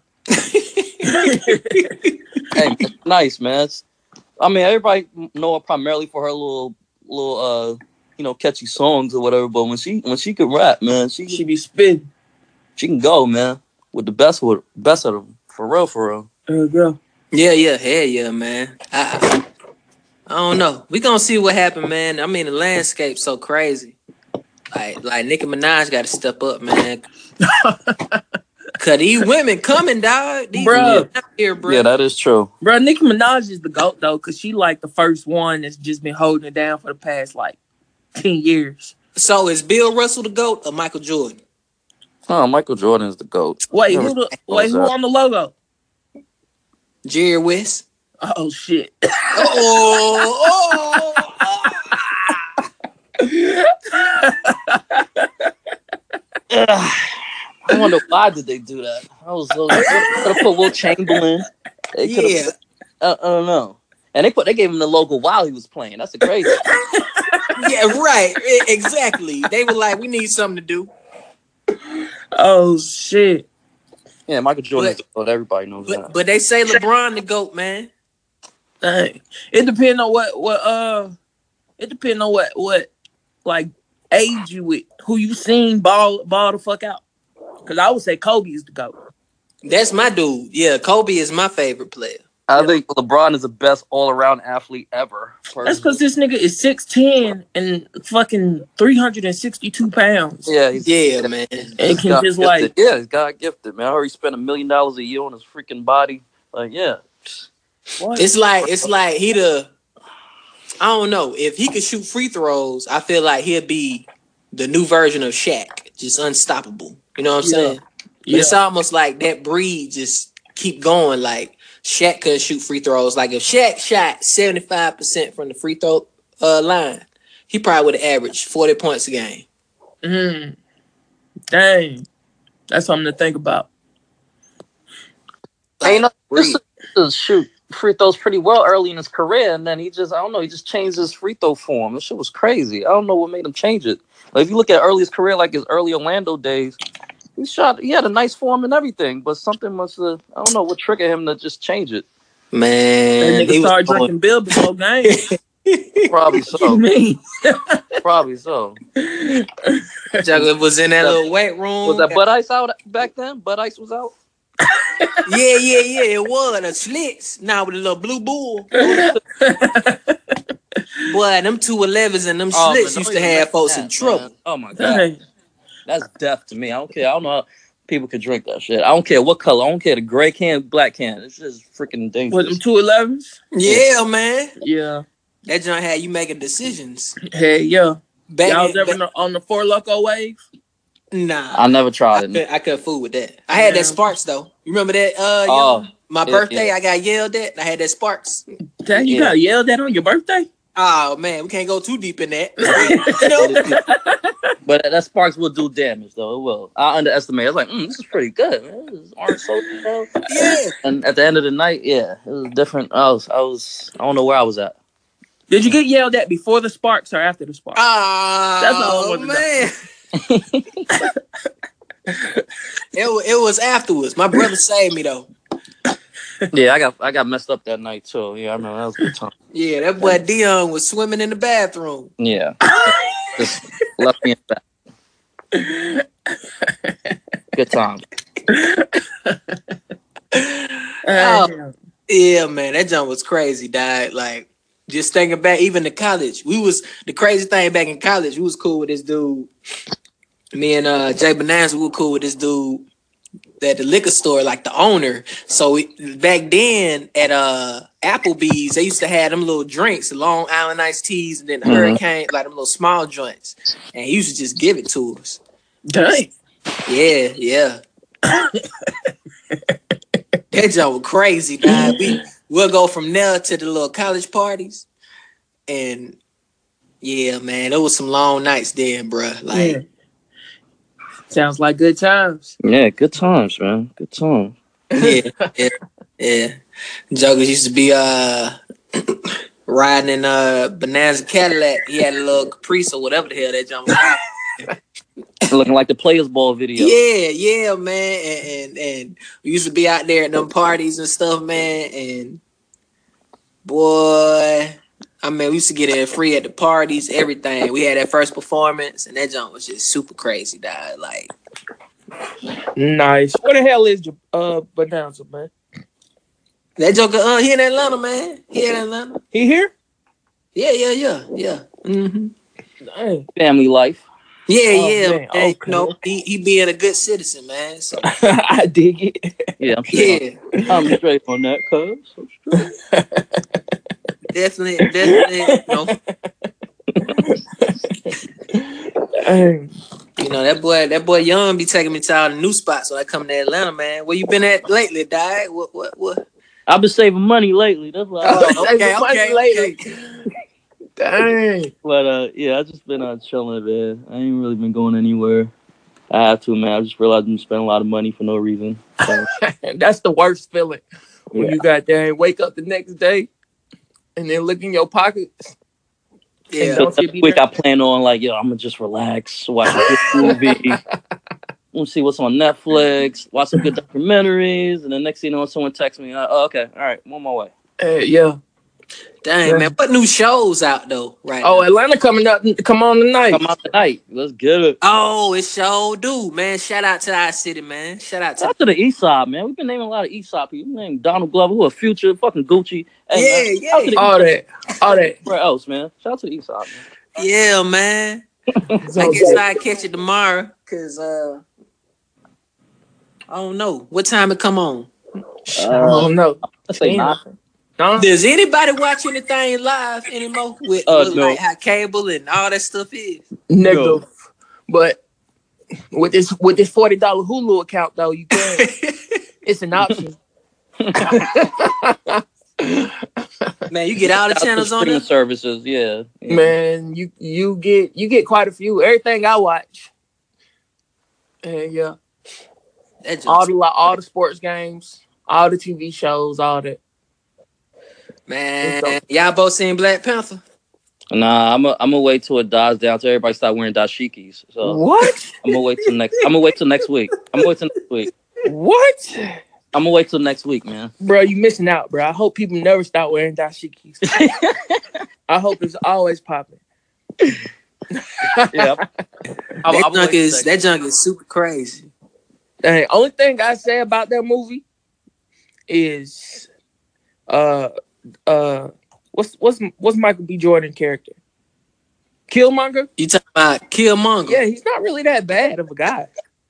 Hey, it's nice, man. It's, I mean, everybody know her primarily for her little, little, uh, you know, catchy songs or whatever. But when she, when she could rap, man, she, She she, be spitting. can go, man, with the best, with best of them, for real, for real. Heck yeah. Yeah, yeah, hell yeah, man. I, I I don't know. We gonna see what happen, man. I mean, the landscape's so crazy. Like like Nicki Minaj got to step up, man. Cause these women coming, dog. These Bruh. women out here, bro. Yeah, that is true. Bro, Nicki Minaj is the GOAT, though, because she, like, the first one that's just been holding it down for the past, like, ten years. So is Bill Russell the GOAT or Michael Jordan? Oh, Michael Jordan is the GOAT. Wait, Never who the, thought wait, who that. on the logo? Jerry West. Oh, shit. Oh, oh, I wonder why did they do that. I was so, they could have put Will Chamberlain. They could have. yeah. Uh, I don't know. And they put they gave him the logo while he was playing. That's the crazy. Yeah, right. E- Exactly. They were like, we need something to do. Oh, shit. Yeah, Michael Jordan. But- is the GOAT. Everybody knows But that. but they say LeBron the GOAT, man. Dang. It depends on what, what, uh, it depends on what, what, like, age you with, who you seen ball, ball the fuck out. Because I would say Kobe is the GOAT. That's my dude. Yeah, Kobe is my favorite player. I think LeBron is the best all-around athlete ever. Personally. That's because this nigga is six ten and fucking three hundred sixty-two pounds. Yeah, he's, yeah, man. And can just gifted. like... Yeah, he's God gifted, man. I heard he spent a million dollars a year on his freaking body. Like, yeah. What? It's like, it's like he the... I don't know. If he could shoot free throws, I feel like he'd be the new version of Shaq. Just unstoppable. You know what I'm yeah. saying? But yeah. It's almost like that breed just keep going. Like, Shaq couldn't shoot free throws. Like, if Shaq shot seventy-five percent from the free throw uh, line, he probably would have averaged forty points a game. Mm. Dang. That's something to think about. Like, you know, this is shoot free throws pretty well early in his career, and then he just, I don't know, he just changed his free throw form. This shit was crazy. I don't know what made him change it. Like, if you look at early his career, like his early Orlando days, he shot, he had a nice form and everything, but something must have, I don't know what triggered him to just change it. Man, that nigga started drinking Bill before games. Probably so. What you mean? Probably so. Juggle was in that, that little weight room. Was that Bud Ice out back then? Bud Ice was out? yeah, yeah, yeah, it was. The slits. Now with a little blue bull. Boy, them two elevens and them oh, slits man, used to have folks that, in trouble. Man. Oh my God. Dang. That's death to me. I don't care. I don't know how people could drink that shit. I don't care what color. I don't care the gray can, black can. It's just freaking dangerous. What, them two elevens? Yeah, man. Yeah. That joint had you making decisions. Hey, yeah. Back Y'all was in, ever back, on the Four Loko wave? Nah. I never tried I it. Could, I couldn't fool with that. I had yeah. that Sparks, though. You remember that? Uh, oh, my yeah, birthday, yeah. I got yelled at. I had that Sparks. Dang, you yeah. got yelled at on your birthday? Oh, man. We can't go too deep in that. You know? But that Sparks will do damage, though. It will. I underestimate. I was like, mm, this is pretty good, man. This is orange soda. Yeah. And at the end of the night, yeah, it was different. I was, I was, I don't know where I was at. Did you get yelled at before the Sparks or after the Sparks? Oh, that's all I wanted man. it, it was afterwards. My brother saved me, though. Yeah, I got I got messed up that night, too. Yeah, I remember. That was a good time. Yeah, that boy Dion was swimming in the bathroom. Yeah. Just left me in the back. Good time. Oh, yeah, man. That jump was crazy, dog. Like, just thinking back, even to college, we was the crazy thing back in college. We was cool with this dude. Me and uh, Jay Bonanza, we were cool with this dude at the liquor store, like the owner. So we, back then at uh, Applebee's, they used to have them little drinks, Long Island iced teas, and then mm-hmm. Hurricane, like them little small joints. And he used to just give it to us. Dang. Yeah, yeah. That joke was crazy, man. We we'll go from there to the little college parties, and yeah, man, there was some long nights then, bro. Like, yeah. Sounds like good times. Yeah, good times, man. Good times. Yeah, yeah, yeah. Jokers used to be uh riding in a Bonanza Cadillac. He had a little Caprice or whatever the hell that jump was. Looking like the Players Ball video. Yeah, yeah, man. And, and and we used to be out there at them parties and stuff, man. And boy, I mean, we used to get in free at the parties, everything. We had that first performance, and that jump was just super crazy, dog. Like, nice. Where the hell is your uh Bonanza, man? That joker, uh, he in Atlanta, man. He in Atlanta. He here? Yeah, yeah, yeah, yeah. Mm-hmm. Dang. Family life. Yeah, oh, yeah. Man. Okay. You know, he, he being a good citizen, man. So I dig it. Yeah, I'm straight. Yeah. On, I'm straight on that, cuz. I'm straight. Definitely, definitely. You know, you know that boy, that boy Young be taking me to all the new spots. So I come to Atlanta, man. Where you been at lately, Dad? What, what, what? I've been saving money lately. That's what. Oh, okay, okay, okay, lately. Okay. Dang. But uh, yeah, I just been uh, chilling, man. I ain't really been going anywhere. I have to, man. I just realized I'm spending a lot of money for no reason. So. That's the worst feeling when Yeah. you got there and wake up the next day and then look in your pockets. Yeah. So this week I plan on like, yo, I'm gonna just relax, watch a good movie. We'll see what's on Netflix, watch some good documentaries, and the next thing you know, someone texts me, uh, oh, okay, all right, I'm on my way. Uh, yeah. Dang, Dang, man. What new shows out though right oh, now? Atlanta coming up. Come on tonight. Come on tonight. Let's get it. Oh, it show do, man. Shout out to our city, man. Shout out to, Shout out to the East Side, man. We've been naming a lot of East Side people. We named Donald Glover, who a Future, fucking Gucci. Hey, yeah, man, yeah. All that. All that. Where else, man? Shout out to the East Side, man. Yeah, man. I guess I catch it tomorrow, cause uh, I don't know what time it come on. Uh, I don't know. Let's say nine. Huh? Does anybody watch anything live anymore with, Uh, with no. like how cable and all that stuff is? Negative. No. But with this with this forty dollar Hulu account though, you can. It's an option. Man, you get all the channels on there. Services, yeah, yeah. Man, you you get you get quite a few. Everything I watch. And yeah. All the all the sports games, all the T V shows, all that. Man, y'all both seen Black Panther? Nah, I'm a, I'm gonna wait till it dies down till everybody start wearing dashikis. So what? I'm gonna wait till next. I'm gonna wait till next week. I'm gonna wait till next week. What? I'm gonna wait till next week, man. Bro, you missing out, bro. I hope people never stop wearing dashikis. I hope it's always popping. Yeah, that junk is that junk is super crazy. The only thing I say about that movie is, uh, uh, what's what's what's Michael B. Jordan character? Killmonger. You talking about Killmonger? Yeah, he's not really that bad of a guy.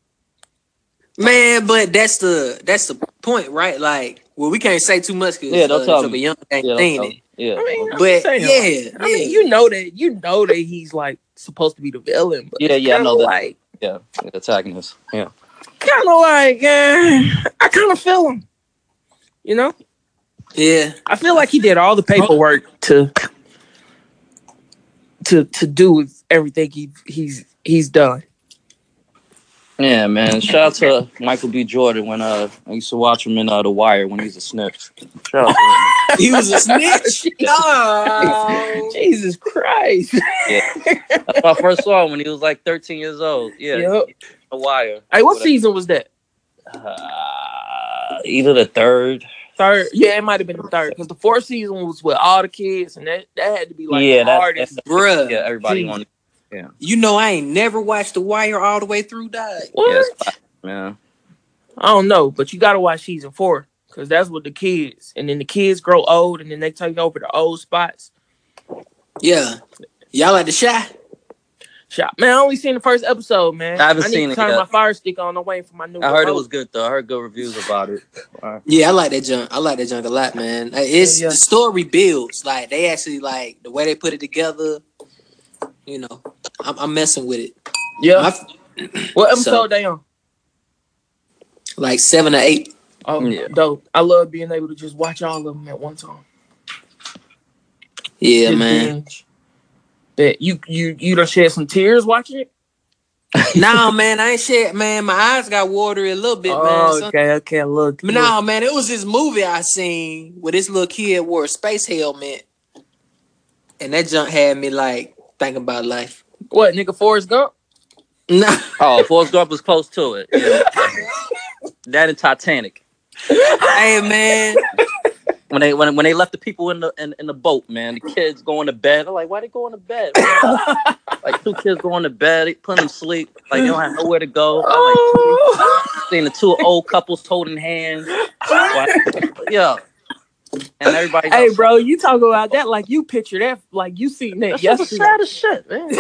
Man, but that's the that's the point, right? Like, well, we can't say too much because yeah, don't uh, tell a young ain't yeah, seen it. Yeah, I mean, but saying, yeah, I mean, you know that you know that he's like supposed to be the villain, but yeah, yeah, I know that. Like, yeah, antagonist. Yeah, kind of like, uh, I kind of feel him. You know? Yeah, I feel like he did all the paperwork to to to do everything he he's he's done. Yeah, man. Shout out to Michael B. Jordan when uh I used to watch him in uh, The Wire when he was a snitch. Shout out to him. He was a snitch. Oh, Jesus Christ! Yeah, that's when I first saw him when he was like thirteen years old. Yeah, yep. The Wire. Hey, what season was that? Uh, either the third. Third, yeah, it might have been the third because the fourth season was with all the kids, and that, that had to be like yeah, the hardest, that's, bruh. Yeah, everybody on. Yeah, you know I ain't never watched The Wire all the way through. Dog. What? Yeah, man. I don't know, but you gotta watch season four because that's what the kids, and then the kids grow old, and then they take over the old spots. Yeah, y'all like The Shy? Shot, man. I only seen the first episode, man. I haven't I need seen to it turn yet. my fire stick on. I'm waiting for my new. I heard remote. it was good though. I heard good reviews about it. Right. Yeah, I like that junk. I like that junk a lot, man. It's yeah, yeah. the story builds. Like they actually like the way they put it together. You know, I'm, I'm messing with it. Yeah. My, what episode so, they on? Like seven or eight. Oh, yeah. Dope. I love being able to just watch all of them at one time. Yeah, Just man. binge. That you you you done shed some tears watching it? No, man, I ain't shit, man. My eyes got watery a little bit, oh, man. So, okay, okay, look. but no, man, it was this movie I seen where this little kid wore a space helmet, and that junk had me like thinking about life. What, nigga, Forrest Gump? No. Oh, Forrest Gump was close to it. Yeah. That and Titanic. Hey, man. When they when when they left the people in the in, in the boat, man, the kids going to bed. I'm like, why they going to bed? Like two kids going to bed, they putting them to sleep. Like they don't have nowhere to go. I'm like, seeing the two old couples holding hands. Yeah. And everybody. Hey, bro, you talk about that like you picture that, like you seen that That's yesterday. sad as shit, man.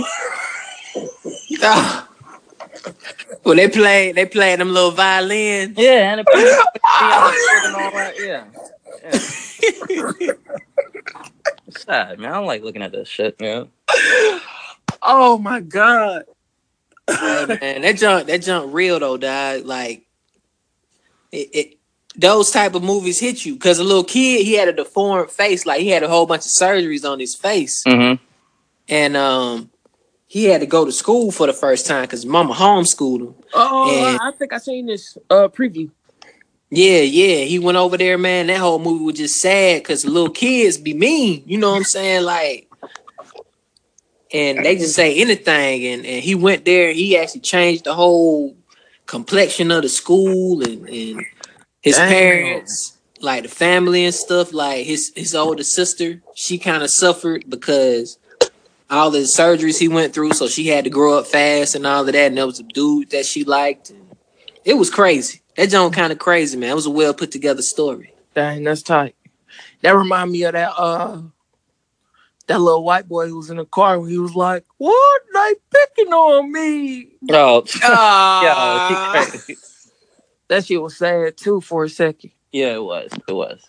Oh. Well, they play they play them little violins. Yeah, and it and all that. Yeah. Yeah. It's sad, man. I don't like looking at that shit, man. Oh my god. Hey, man, that junk that junk real though, dog. Like it, it those type of movies hit you because a little kid, he had a deformed face, like he had a whole bunch of surgeries on his face, Mm-hmm. and um, he had to go to school for the first time because mama homeschooled him. Oh, And- I think I seen this uh preview. Yeah, yeah, he went over there, man. That whole movie was just sad because little kids be mean. You know what I'm saying? Like, and they just say anything. And, and he went there. He actually changed the whole complexion of the school and, and his Damn. parents. like the family and stuff. Like his his older sister, she kind of suffered because all the surgeries he went through, so she had to grow up fast and all of that. And there was a dude that she liked. It was crazy. That joint kind of crazy, man. It was a well put together story. Dang, that's tight. That remind me of that uh that little white boy who was in the car when he was like, "What? They picking on me?" Oh, Ah. yeah, she crazy. That shit was sad too for a second. Yeah, it was. It was.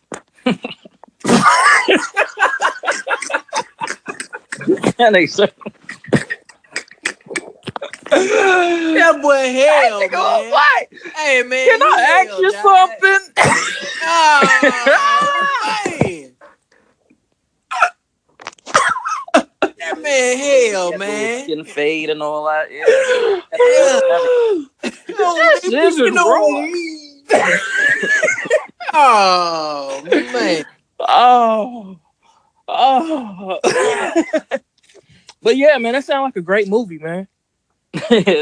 And they said, That boy hell, Nigga, man. what? Hey, man. Can I ask you something? Oh, man. That man hell, yeah, man. getting fade and all that. Yeah. Oh, This is wrong. Oh, man. Oh. Oh. But yeah, man, that sounds like a great movie, man. Hey.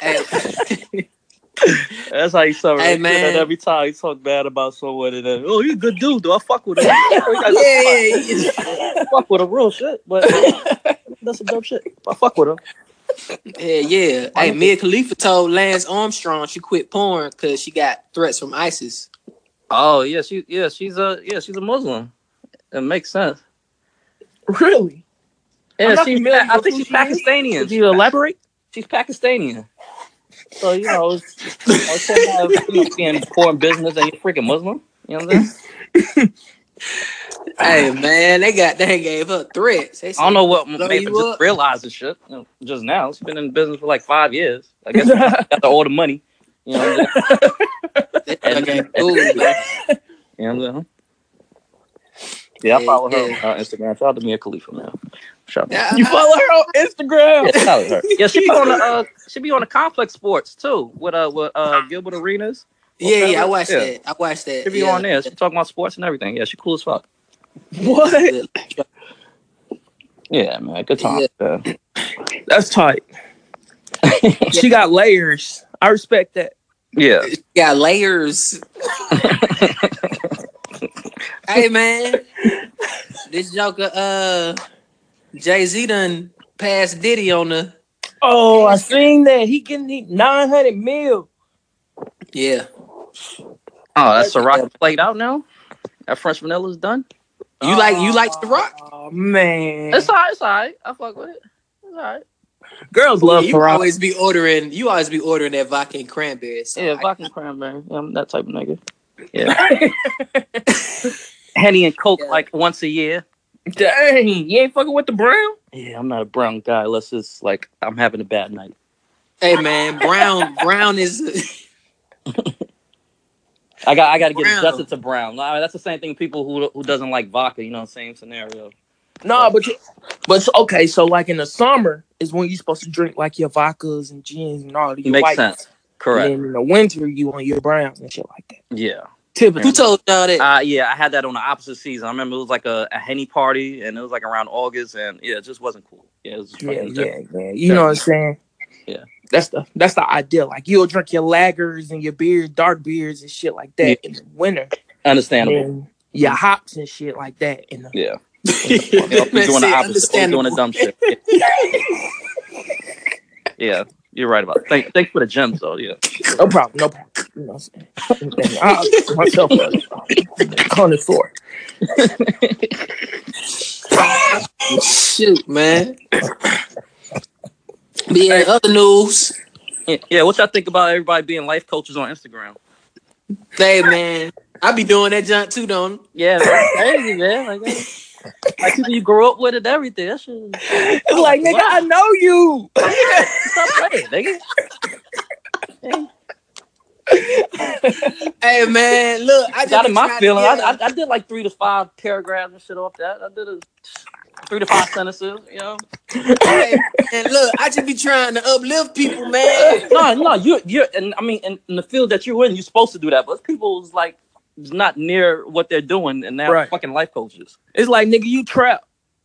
That's how you start. Hey, Right? man. Every time you talk bad about someone, and then, oh, he's a good dude, though. I fuck with him. Yeah, yeah, I fuck with him, real shit. But that's some dumb shit. I fuck with him. yeah, yeah. Hey, Mia Khalifa told Lance Armstrong she quit porn because she got threats from ISIS. Oh yeah, she yeah she's a yeah she's a Muslim. It makes sense. Really? Yeah, I'm not she. familiar I with think who she's she is. Pakistani. Could you elaborate? She's Pakistani. So you know, it's, it's can't have you know, being poor in business and you're freaking Muslim. You know what I'm saying? Hey, man, they got they gave her threats. They said, I don't know what blow made her you just up. realize this shit. You know, just now, she's been in business for like five years. I guess she got all the money. You know what I'm saying? They And- fucking cool, man. You know what I'm saying? Yeah, I Yeah, follow her yeah. on uh, Instagram. Shout out to Mia Khalifa, man. Shout out. Yeah, You follow her on Instagram? Yeah, shout out to her. Yeah, she be on the uh, she be on the Complex Sports too with uh with uh Gilbert Arenas. yeah, yeah. I watched Yeah. that. I watched that. She be yeah. on there. She talking about sports and everything. Yeah, she cool as fuck. What? Yeah, man. Good time. Yeah. Yeah. That's tight. She got layers. I respect that. Yeah. Got layers. Hey, man, this joker, uh, Jay-Z done passed Diddy on the. Oh, I seen that. He getting nine hundred mil. Yeah. Oh, that's a rock played out now. That French Vanilla's done. You like you like The Rock? Oh man, It's alright. It's alright. I fuck with it. It's alright. girls Yeah, love you Ciroc. always be ordering. You always be ordering that vodka and cranberry. So Yeah, I- vodka and cranberry. Yeah, I'm that type of nigga. Yeah. Henny and Coke Yeah. like once a year. Dang, you ain't fucking with the brown? Yeah, I'm not a brown guy unless it's like I'm having a bad night. Hey, man, Brown Brown is. I got I got to get Brown. adjusted to brown. I mean, that's the same thing. People who who doesn't like vodka, you know, same scenario. Nah, but you, but so- okay. So like in the summer is when you're supposed to drink like your vodkas and gins and all of your Makes whites. sense. And Correct. then in the winter you on your browns and shit like that. Yeah. Typically. Who told y'all that? Uh, yeah, I had that on the opposite season. I remember it was like a, a Henny party, and it was like around August, and yeah, it just wasn't cool. Yeah, it was just Yeah, fucking yeah, different. yeah. You know what I'm saying? Yeah. That's the that's the ideal. Like you'll drink your lagers and your beers, dark beers and shit like that in the winter. Understandable. And your hops and shit like that in the Yeah. That You know, man doing the said opposite. Always doing the understandable. dumb shit. Yeah. Yeah, you're right about it. Thank, thanks for the gems, though. Yeah. no problem, no problem. You know what I'm saying? I'll give myself a connoisseur. Shoot, man. But yeah, other news. Yeah, yeah, what y'all think about everybody being life coaches on Instagram? Hey, man, I be doing that junk too, don't Yeah, that's crazy, man. Like, that- like people you grew up with and everything. That shit. It's like, nigga, I know you. Stop playing, nigga. Hey, Hey, man, look, I just got in been my trying to feeling. I, get- I I did like three to five paragraphs and shit off that. I did a three to five sentences. You know. Hey, man, look, I just be trying to uplift people, man. No, no, you you're and I mean in, in the field that you're in, you're supposed to do that. But people's like not near what they're doing, and they're Right. fucking life coaches. It's like, nigga, you trap.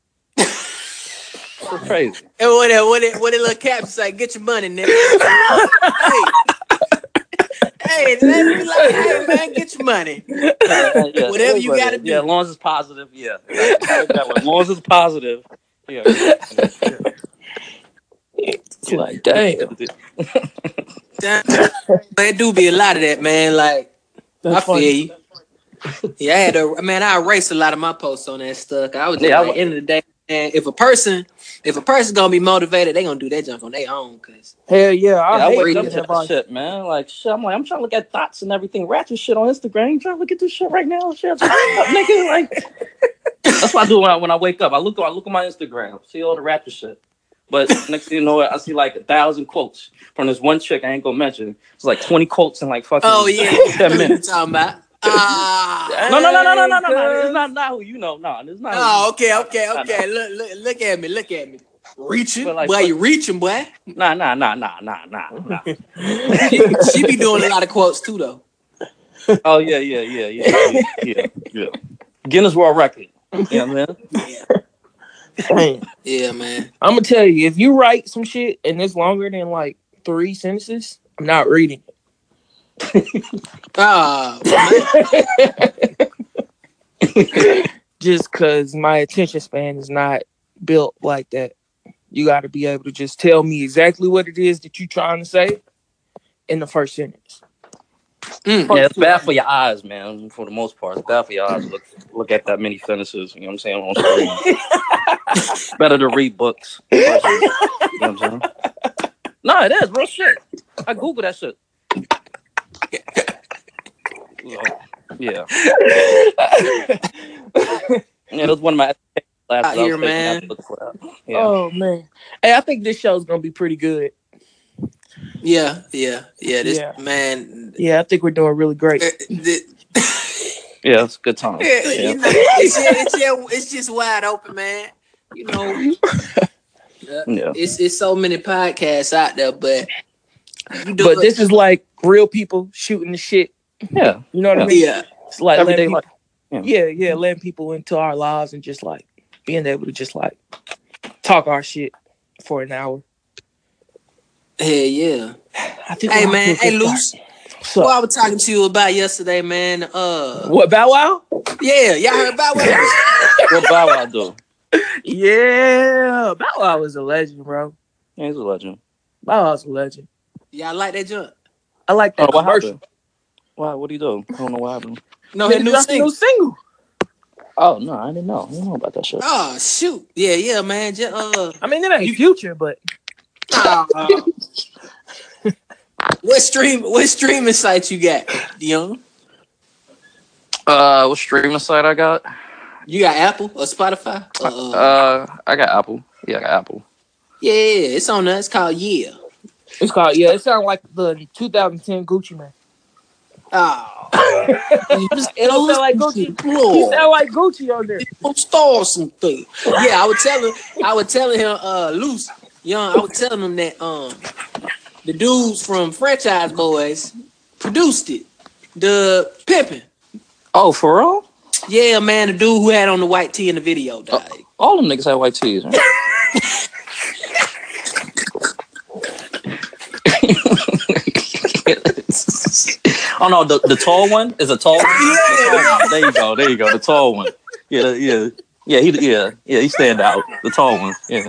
It's crazy. And what that, what it, what it little cap say? Get your money, nigga. Hey, Hey, let me be like, hey man, get your money. Yeah, yeah, Whatever you gotta do. Yeah, as long as it's positive. Yeah, exactly. As long as it's positive. Yeah. yeah. It's yeah. like, damn. damn. There do be a lot of that, man. Like, That's I feel funny. you. Yeah, I had to, man, I erased a lot of my posts on that stuff. I was just yeah, like, I, end of the day, man, if a person, if a person gonna be motivated, they gonna do that junk on their own. Cause hell yeah, I, yeah, I hate wake up to that shit, man. Like shit, I'm like, I'm trying to look at thoughts and everything, ratchet shit on Instagram. You trying to look at this shit right now? Shit, nigga, like that's what I do when I, when I wake up. I look, I look at my Instagram, see all the ratchet shit. But next thing you know, I see like a thousand quotes from this one chick I ain't gonna mention. It's like twenty quotes in like fucking oh yeah, ten minutes. What you talking about? Ah, no, no, no, no, no, no, no, no. It's not, not who you know. No, it's not. Oh, okay, okay, okay. Look, look, look at me, look at me. Reaching, like, boy, you reaching, boy. Nah, nah, nah, nah, nah, nah, nah. she, she be doing a lot of quotes too, though. Oh yeah, yeah, yeah, yeah, yeah, yeah. Guinness World Record. Yeah, man. Yeah. Dang. Yeah, man. I'm gonna tell you, if you write some shit and it's longer than like three sentences, I'm not reading it. Ah, just because my attention span is not built like that. You got to be able to just tell me exactly what it is that you're trying to say in the first sentence. Mm. First yeah, it's bad for your eyes, man. For the most part, it's bad for your eyes. Look, look at that many sentences. You know what I'm saying on screen. Better to read books. You know what I'm saying? No, it is real shit. I Google that shit. Yeah. Yeah, that was one of my last out here, man. Yeah. Oh man. Hey, I think this show's gonna be pretty good. Yeah, yeah, yeah. This yeah. man. Yeah, I think we're doing really great. Uh, the, yeah, it's a good time. Yeah, yeah. You know, it's, it's, it's, it's just wide open, man. You know, uh, yeah. It's it's so many podcasts out there, but you but this is like real people shooting the shit. Yeah, you know what yeah. I mean. Yeah, it's like everyday life. Yeah. yeah, yeah, letting people into our lives and just like being able to just like talk our shit for an hour. Hey, yeah. I think hey, man. Hey, Luce. What I was talking to you about yesterday, man. Uh, what, Bow Wow? Yeah, y'all heard Bow Wow? What Bow Wow do? Yeah, Bow Wow was a legend, bro. Yeah, he's a legend. Bow Wow's a legend. Y'all like that junk? I like that oh, commercial. Why? What do you do? I don't know what happened. No, his new single. new single. Oh no, I didn't know. I didn't know about that shit. Oh shoot, yeah, yeah, man. Just, uh, I mean, it ain't you, Future, but. Uh, what stream? What streaming site you got, Young? Uh, what streaming site I got? You got Apple or Spotify? Uh, uh I got Apple. Yeah, I got Apple. Yeah, it's on there. It's called Yeah. It's called Yeah. It sounds like the two thousand ten Gucci Man. Oh, it don't sound like Gucci. Cool. He sound like Gucci on there. Don't start something. Yeah, I was telling, I was telling him, uh, Luce, Young. I was telling him that um, the dudes from Franchise Boys produced it. The Pimpin'. Oh, for real? Yeah, man. The dude who had on the white tee in the video died. Uh, all them niggas had white tees. Right? Oh no, the, the tall one is a tall one. Yeah, one. There you go, there you go, the tall one. Yeah, yeah, yeah. He, yeah, yeah. He stand out. The tall one. Yeah.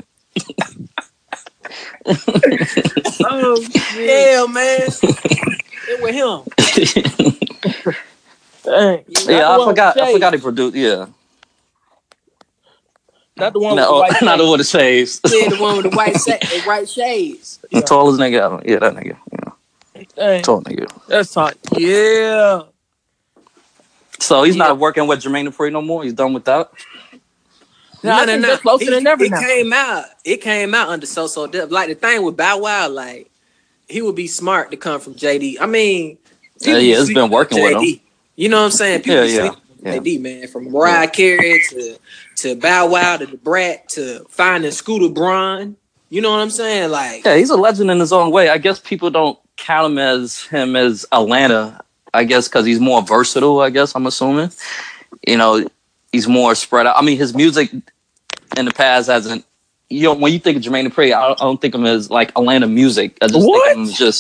Oh yeah, man. It was him. Dang. Yeah, I forgot. I forgot he produced. Yeah. Not the one no, with the white not the one with the shades. Yeah, the one with the white sa- the white shades. The yeah. tallest nigga ever. Yeah, that nigga. Yeah. Dang. Tall nigga. That's tight. Yeah. So he's yeah. not working with Jermaine Dupri no more. He's done with that. No, no, no. Closer he, than ever it now. came out. It came out under So So Def. Like the thing with Bow Wow, like he would be smart to come from J D. I mean, yeah, yeah, it's been working with him. You know what I'm saying? People yeah, yeah. yeah. J D, man, from Mariah Carey to to Bow Wow to the Brat to finding Scooter Braun. You know what I'm saying? Like, yeah, he's a legend in his own way. I guess people don't count him as him as Atlanta. I guess because he's more versatile. I guess I'm assuming. You know, he's more spread out. I mean, his music in the past hasn't. You know, when you think of Jermaine Dupri, I don't, I don't think of him as like Atlanta music. I just what? think of him just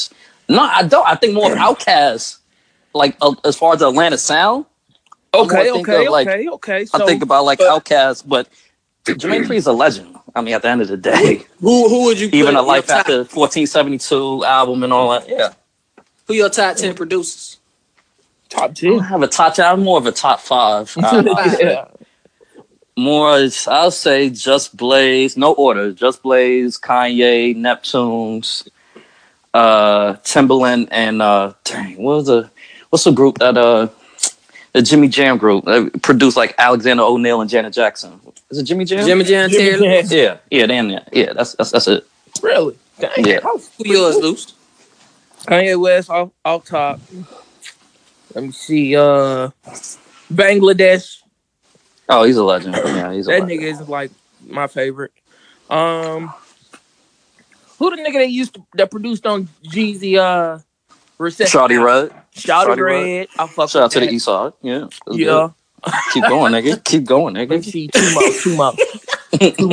No, I don't. I think more of Outkast. Like uh, as far as the Atlanta sound. Okay, think okay, of, like, okay, okay. So, I think about like but, Outkast, but Jermaine Dupri is a legend. I mean, at the end of the day, Who who would you put even a your Life top, After fourteen seventy-two album and all that. Yeah, who your top ten producers? top I don't ten. have a top ten. I'm more of a top five. I, I'll say. Yeah. More, is- I'll say Just Blaze. No order. Just Blaze, Kanye, Neptunes, uh, Timbaland, and uh, dang, what was the what's the group that uh the Jimmy Jam group that produced like Alexander O'Neal and Janet Jackson? Is it Jimmy Jam? Jimmy Jam, Jimmy Terry Jam. Lewis. Yeah, yeah, damn yeah, yeah. That's that's that's it. Really? Dang. Yeah. Who yours, Luce? Kanye West off, off top. Let me see. Uh, Bangladesh. Oh, he's a legend. Yeah, he's a That legend. nigga is like my favorite. Um, who the nigga that used to, that produced on Jeezy? Uh, Recession. Shawty Red. Shawty Shawty Red. I fuck Shout out with to that. the East Side. Yeah. that's Yeah. good. Keep going, nigga. Keep going, Let me nigga. see. Two more. Two more. Two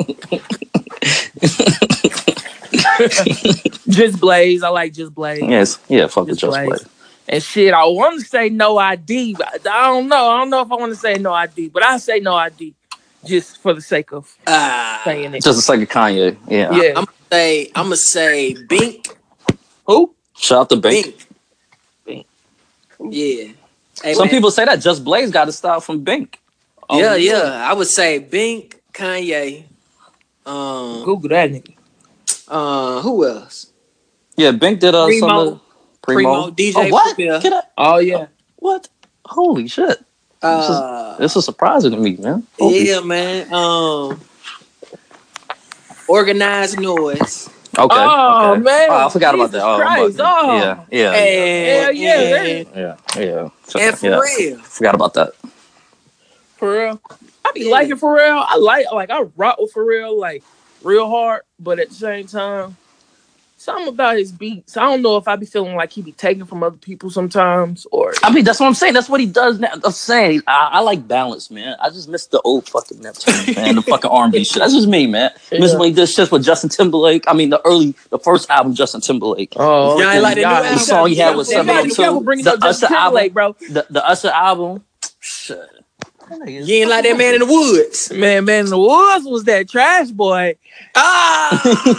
more. Just Blaze. I like Just Blaze. Yes. Yeah. Fuck with Just Just Blaze. Blaze. And shit, I want to say No I D, but I don't know. I don't know if I want to say No I D, but I say No I D just for the sake of Ah, saying it. Just a second, Kanye. Yeah. Yeah. I'm gonna say I'm gonna say Bink. Who? Shout out to Bink. Bink. Bink. Yeah. Hey, Some man. people say that Just Blaze got his style from Bink. Oh, Yeah, really? yeah. I would say Bink, Kanye. Um, Google that nigga. uh, who else? Yeah, Bink did uh, some Primo. of Primo. Primo, D J Oh, what? Premier. Get up. Oh yeah. What? Holy shit. Uh, This is surprising to me, man. Holy yeah, man. Um, Organized Noise. Okay. Oh, okay. man. Oh, I forgot about Jesus that. Oh, I'm Christ. bugging. Oh. Yeah, yeah, And, yeah, yeah, and, yeah, yeah. and for yeah. real. Forgot about that. For real. I be Yeah. liking For real. I like like I rock with For real like real hard, but at the same time, something about his beats. I don't know if I be feeling like he be taking from other people sometimes, or I mean, that's what I'm saying. That's what he does now. I'm saying I, I like balance, man. I just miss the old fucking Neptune, man. The fucking R and B shit. That's just me, man. Yeah. Miss when he did shit with Justin Timberlake. I mean, the early, the first album, Justin Timberlake. oh, Y'all ain't like the new God. album? The song he had with You gotta be careful seven oh two. bringing The up Justin Usher album. Timberlake, bro. The, the Usher album. Shit. You ain't like that man in the woods. Man, man, in the woods was that trash boy. Ah,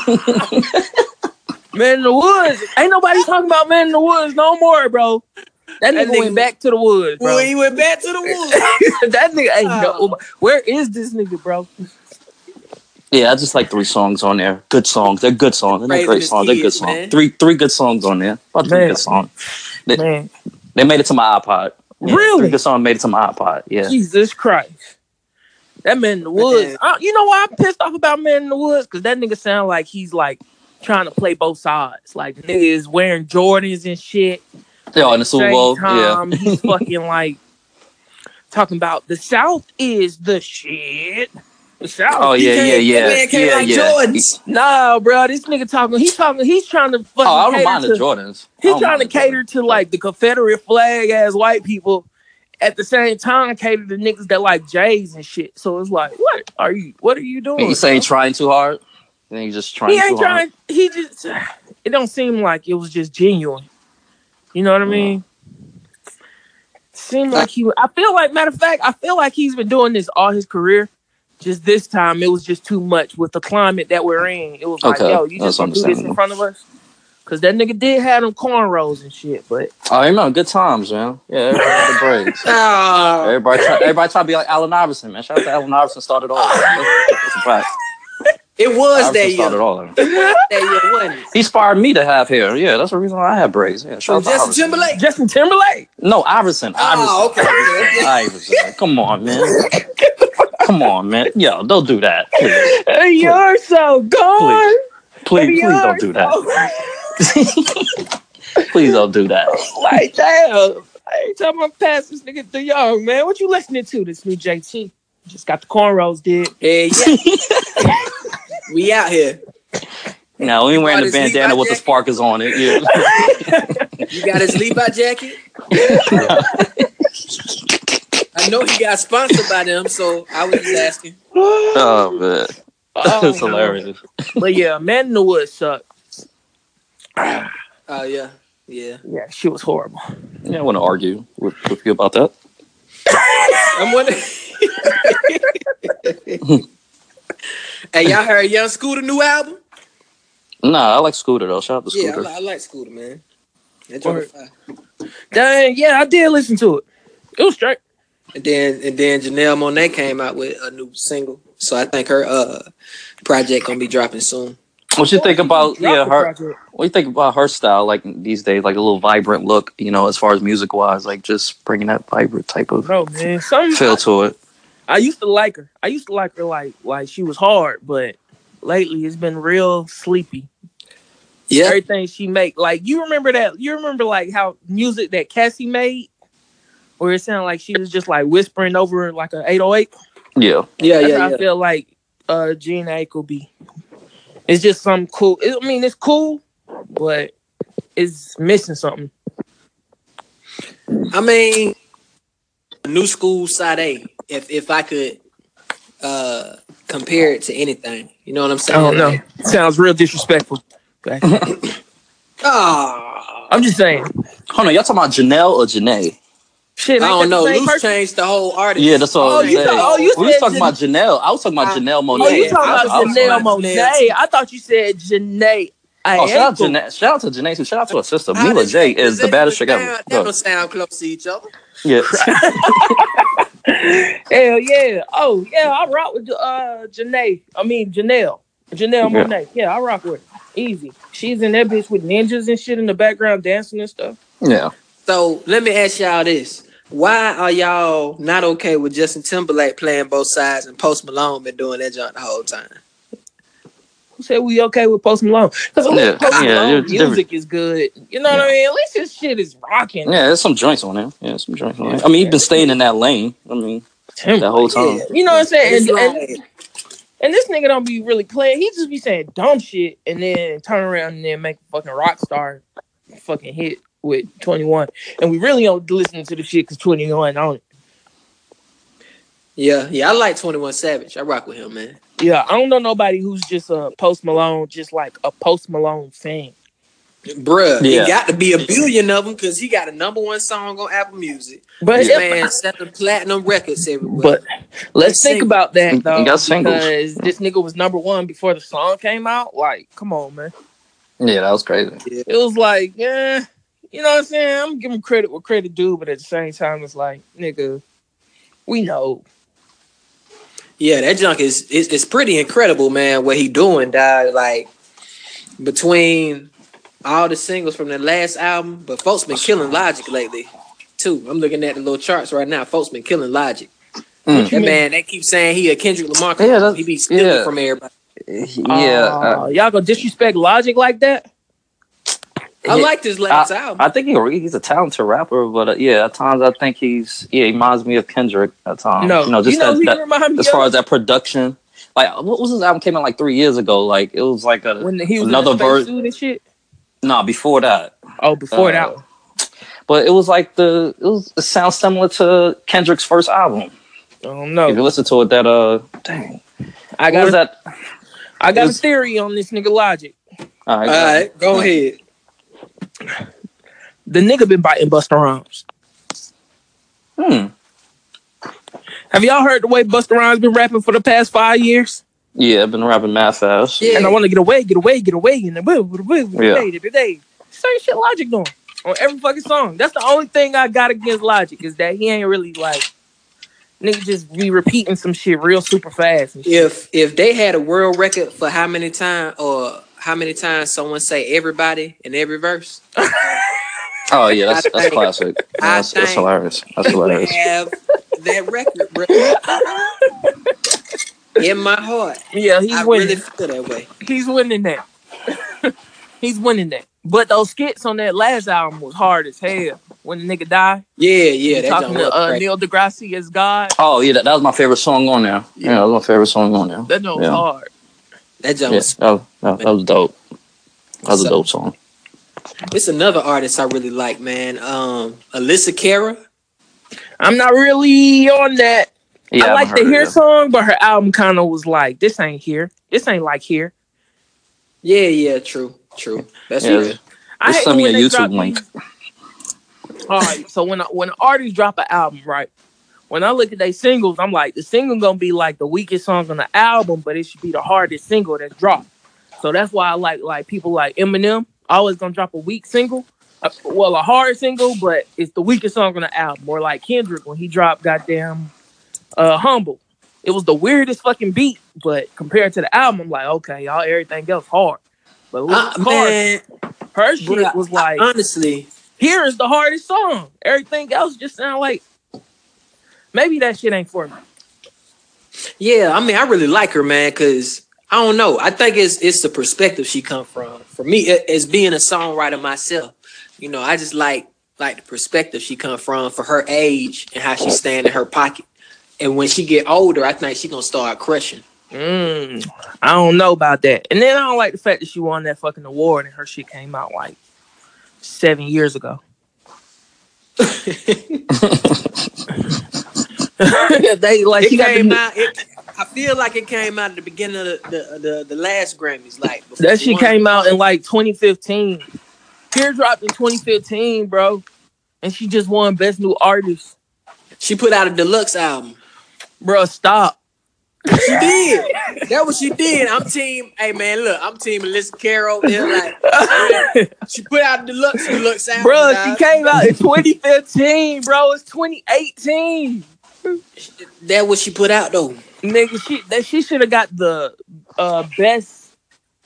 Man in the woods. Ain't nobody talking about Man in the Woods no more, bro. That nigga, That nigga- went back to the woods, bro. boy, he went back to the woods. That nigga ain't Oh. no. Where is this nigga, bro? Yeah, I just like three songs on there. Good songs. They're good songs. They're not Praising great his songs. They're good kids, songs. man. Three three good songs on there. About three Man. good songs. They, Man, they made it to my iPod. Yeah, Really? Three good songs made it to my iPod. Yeah. Jesus Christ. That Man in the Woods. Man. I, you know why I'm pissed off about Man in the Woods? Because that nigga sound like he's like trying to play both sides. Like, the nigga is wearing Jordans and shit. Yo, in the Super Same Bowl. time, Yeah. he's fucking like talking about the South is the shit. The South. Oh He yeah, can't- yeah, yeah. That man can't yeah, like yeah. Jordans. Nah, bro, this nigga talking. He's talking. He's trying to fucking. Oh, I don't cater mind the to, Jordans. I He's don't trying mind to the cater Jordans. to like the Confederate flag ass white people. At the same time, cater to niggas that like J's and shit. So it's like, what are you? What are you doing? You say bro? trying too hard? Then you just trying He too ain't hard. trying. He just. It don't seem like it was just genuine. You know what I mean? Seemed like he. I feel like, matter of fact, I feel like he's been doing this all his career. Just this time, it was just too much with the climate that we're in. It was like, Okay, yo, you just that's gonna do this in understandable. front of us? Because that nigga did have them cornrows and shit, but Oh, you know, good times, man. Yeah, everybody had the braids. Ah, Everybody try, everybody try to be like Allen Iverson, man. Shout out to Allen Iverson, started all. That's a fact. it was that Iverson year. started all of them. That year, wasn't it? He inspired me to have hair. Yeah, that's the reason why I have braids. Yeah, shout From out to Justin Iverson. Timberlake. Justin Timberlake. No, Iverson. Oh, Iverson. okay. Iverson. Come on, man. Come on, man. Yo, don't do that. Please, Hey, you're so gone. please, please don't do that. Please don't do that. Like, damn. Every time I pass this nigga the young man, what you listening to? This new J T. Just got the cornrows, did. Hey, yeah. We out here. No, we ain't wearing the His Levi bandana with the jacket. sparkers on it. Yeah. You got his Levi jacket. I know he got sponsored by them, so I was just asking. Oh man, Oh, that's hilarious. But yeah, Man in the Woods suck. Oh yeah, yeah. Yeah, she was horrible. Yeah, I want to argue with, with you about that. I'm wondering. Hey, y'all heard Young Scooter new album? Nah, I like Scooter though. Shout out to Yeah, I, Scooter. li- I like Scooter, man. That joint was fire. Dang, yeah, I did listen to it. It was straight. And then and then Janelle Monáe came out with a new single, so I think her uh project gonna be dropping soon. What you think about Drop yeah the her? project. What do you think about her style? Like these days, like a little vibrant look. You know, as far as music wise, like just bringing that vibrant type of Bro, man, some feel I, to it. I used to like her. I used to like her like like she was hard, but lately it's been real sleepy. Yeah, Everything she make, like you remember that? You remember like how music that Cassie made, where it sounded like she was just like whispering over like an eight oh eight. Yeah, yeah, That's yeah, how yeah. I feel like uh Gina A could be. It's just something cool. It, I mean, it's cool, but it's missing something. I mean, new school Sade. If if I could uh compare it to anything, you know what I'm I saying? don't know. Like, It sounds real disrespectful. Okay. oh, I'm just saying. hold on, y'all talking about Janelle or Janae? Shit, I ain't don't that know. the same Loose person? changed the whole artist. Yeah, that's all. Oh, I'm you saying. talk- oh, you we was said talking Jan- about Janelle. I was talking about I- Janelle Monáe. Oh, you Yeah, talking I about was I was Janelle talking about Monáe? Janelle, too. I thought you said Janae. Oh, shout out Aiko. Janae. Shout out to Janae. Too. Shout out to her sister. How Mila does J that- is the does baddest that chick ever. sound- Go That ahead. don't sound close to each other. Yeah. Hell yeah. Oh, yeah, I rock with uh Janae. I mean Janelle. Janelle Yeah. Monáe. Yeah, I rock with her. Easy. She's in that bitch with ninjas and shit in the background dancing and stuff. Yeah. So let me ask y'all this: why are y'all not okay with Justin Timberlake playing both sides and Post Malone been doing that joint the whole time? Who said we okay with Post Malone? Because at least Yeah, Post yeah, Malone it's music is good. You know what I mean? At least his shit is rocking. Yeah, there's some joints on there. Yeah, there's some joints on there. I mean, he's been staying in that lane. I mean, that whole time. Yeah, you know what I'm saying? It's And, like, and, and this nigga don't be really playing. He just be saying dumb shit and then turn around and then make a fucking rock star fucking hit with twenty-one. And we really don't listen to the shit because twenty-one on it. yeah, yeah, I like twenty-one Savage. I rock with him, man. Yeah, I don't know nobody who's just a Post Malone, just like a Post Malone fan. Bruh, Yeah. he got to be a billion of them because he got a number one song on Apple Music. But This if- man set the platinum records everywhere. But let's He think sing- about that He though, got singles. because this nigga was number one before the song came out. Like, come on, man. Yeah, that was crazy. It was like, yeah, you know what I'm saying? I'm giving credit where credit due, but at the same time, it's like, nigga, we know. Yeah, that junk is it's, it's pretty incredible, man. What he doing, dog? Like between all the singles from the last album, but folks been killing Logic lately too. I'm looking at the little charts right now. Folks been killing Logic. Mm. That man, they keep saying he a Kendrick Lamar. Yeah, that's- he be stealing yeah. from everybody. Yeah, Uh, uh, y'all gonna disrespect Logic like that? I like this last I, album. I think he, he's a talented rapper, but uh, yeah, at times I think he's yeah, he reminds me of Kendrick at times. No, you know, just you know that, who that- he remind me as far of? as that production. Like, what was his album came out like three years ago? Like, it was like a When he was another in the version. suit and shit. Nah, before that. Oh, before Uh, that one. But it was like the it was it sounds similar to Kendrick's first album. I don't If know. you listen to it, that uh, dang, I what got was a, that? I got it a was- theory on this nigga Logic. All right, All right, go ahead. The nigga been biting Busta Rhymes. Hmm. Have y'all heard the way Busta Rhymes been rapping for the past five years? Yeah, I've been rapping mad fast. Yeah. And I want to get away, get away, get away, and then woo, woo, woo, woo, Yeah. day, day, day. Same shit Logic doing on every fucking song. That's the only thing I got against Logic is that he ain't really like nigga just be repeating some shit real super fast. And shit. If if they had a world record for how many times or how many times someone say everybody in every verse, Oh yeah, that's I that's think- classic. I That's, that's think hilarious. That's he would hilarious. have that record, bro. In my heart, Yeah, he's I winning. really feel that way. He's winning that. He's winning that. But those skits on that last album was hard as hell. When the nigga died, Yeah, yeah, that talking junk to was uh, crazy. Neil deGrasse as God. Oh yeah, that, that was my favorite song on there. Yeah, that was my favorite song on there. That note was Yeah. hard. That junk Yeah, was. that was, that, that was dope. That was a So- dope song. It's another artist I really like, man. Um, Alyssa Cara. I'm not really on that. Yeah, I like haven't the heard Here it yet. song, but her album kind of was like, this ain't here. This ain't like here. Yeah, yeah, true, true. That's Yeah, real. it's- I Just hate send it me a when they YouTube drop link. these. All right, so when when an artist drop an album, right? When I look at their singles, I'm like, the single gonna be like the weakest song on the album, but it should be the hardest single that's dropped. So that's why I like like people like Eminem, always gonna drop a weak single. Uh, well, a hard single, but it's the weakest song on the album. Or like Kendrick when he dropped goddamn uh, Humble. It was the weirdest fucking beat, but compared to the album, I'm like, okay, y'all, everything else hard. But Lil Uh, Carter, man, her bro, shit was I, like, honestly, here is the hardest song. Everything else just sound like maybe that shit ain't for me. yeah. I mean, I really like her, man, because I don't know. I think it's it's the perspective she come from. For me, as being a songwriter myself, you know, I just like like the perspective she come from for her age and how she stand in her pocket. And when she get older, I think she gonna start crushing. Mm, I don't know about that. And then I don't like the fact that she won that fucking award and her shit came out like seven years ago. they like it she came got the, out. It, I feel like it came out at the beginning of the the, the, the last Grammys, like that shit won. came out in like twenty fifteen. Tear dropped in twenty fifteen, bro, and she just won Best New Artist. She put out a deluxe album, bro. Stop. She did. That what she did. I'm team. Hey man, look, I'm team Alyssa Carroll. They're like, yeah. She put out a deluxe deluxe album, bro. dog. She came out in twenty fifteen, bro. It's twenty eighteen. That what she put out though, nigga. She that she should have got the uh, best.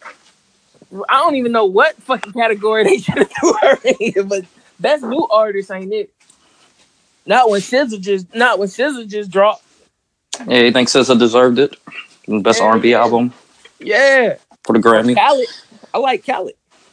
I don't even know what fucking category they should have threw her in, but best new artist ain't it? Not when S Z A just not when S Z A just dropped. Yeah, you think S Z A deserved it? Best R and B album? Yeah. For the Grammy? Khaled. I like Khaled.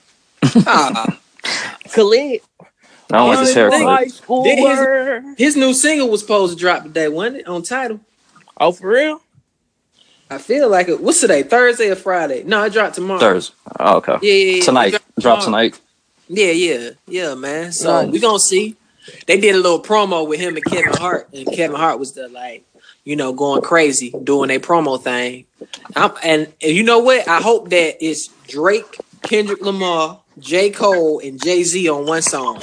ah. Khaled. I don't like his haircut. High school his, his new single was supposed to drop today, wasn't it? On Tidal. Oh, for real? I feel like it. What's today? Thursday or Friday? No, it dropped tomorrow. Thursday. Oh, okay. Yeah, yeah, yeah. Tonight. Drop, drop tonight. Yeah, yeah, yeah, man. So nice. we gonna see. They did a little promo with him and Kevin Hart, and Kevin Hart was the like, you know, going crazy doing a promo thing. I'm, and, and you know what? I hope that it's Drake, Kendrick Lamar, J. Cole, and Jay-Z on one song.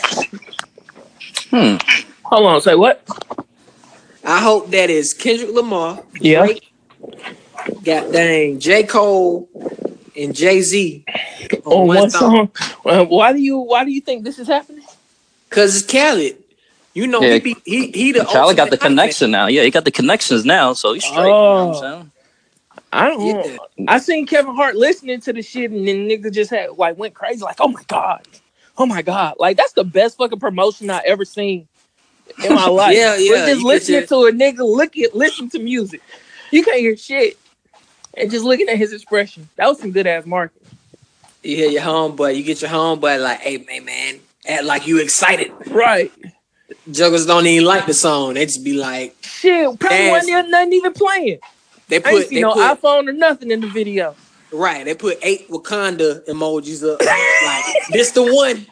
Hmm. Hold on, say what? I hope that is Kendrick Lamar, yeah. Drake, God dang, J. Cole, and Jay-Z on, on one, one song. song. Why do you Why do you think this is happening? Cause it's Khaled. You know, yeah. he be, he he the Khaled got the connection now. Yeah, he got the connections now, so he's straight. Oh. You know what I'm saying? I don't. Yeah. I seen Kevin Hart listening to the shit, and then nigga just had like went crazy, like, oh my god, oh my god, like that's the best fucking promotion I ever seen in my life. yeah, yeah. We're just listening just... to a nigga look at listen to music. You can't hear shit, and just looking at his expression. That was some good ass marketing. You hear your homeboy, you get your homeboy like, hey man, man, act like you excited, right? Juggers don't even like the song. They just be like, shit, probably wasn't nothing even playing. They put I ain't see they no put, iPhone or nothing in the video. Right. They put eight Wakanda emojis up. Like, this the one.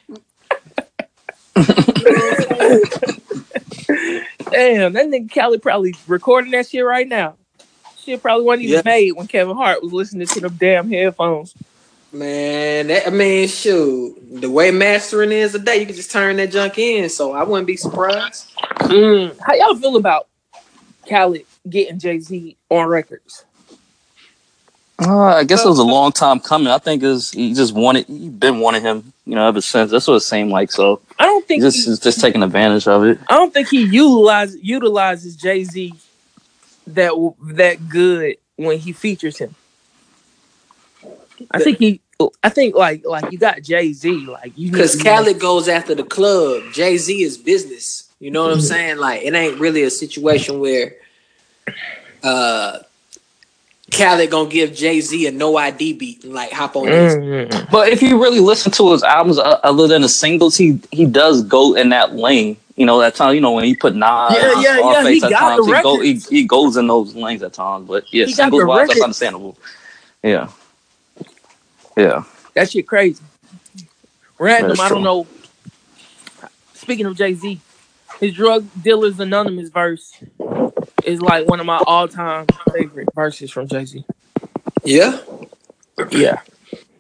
Damn, that nigga Khaled probably recording that shit right now. Shit probably wasn't even yeah. made when Kevin Hart was listening to them damn headphones. Man, that I mean, shoot, the way mastering is today, you can just turn that junk in. So I wouldn't be surprised. Mm. How y'all feel about Khaled getting Jay-Z on records? Uh, I guess it was a long time coming. I think is he just wanted, he been wanting him, you know, ever since. That's what it seemed like. So I don't think he's just, he, he's just taking advantage of it. I don't think he utilizes utilizes Jay-Z that that good when he features him. I think he, I think like like you got Jay-Z, like you because Khaled goes after the club. Jay-Z is business. You know what mm-hmm. I'm saying? Like it ain't really a situation where uh Khaled gonna give Jay-Z a no I D beat and like hop on this. Mm-hmm. But if you really listen to his albums, uh, other than the singles, he he does go in that lane. You know that time. You know when he put Nas, yeah, yeah, yeah. He got times, the he, go, he he goes in those lanes at times. But yeah, he singles wise, that's understandable. Yeah. Yeah. That shit crazy. Random, I don't know. Speaking of Jay-Z, his Drug Dealers Anonymous verse is like one of my all-time favorite verses from Jay-Z. Yeah? Yeah.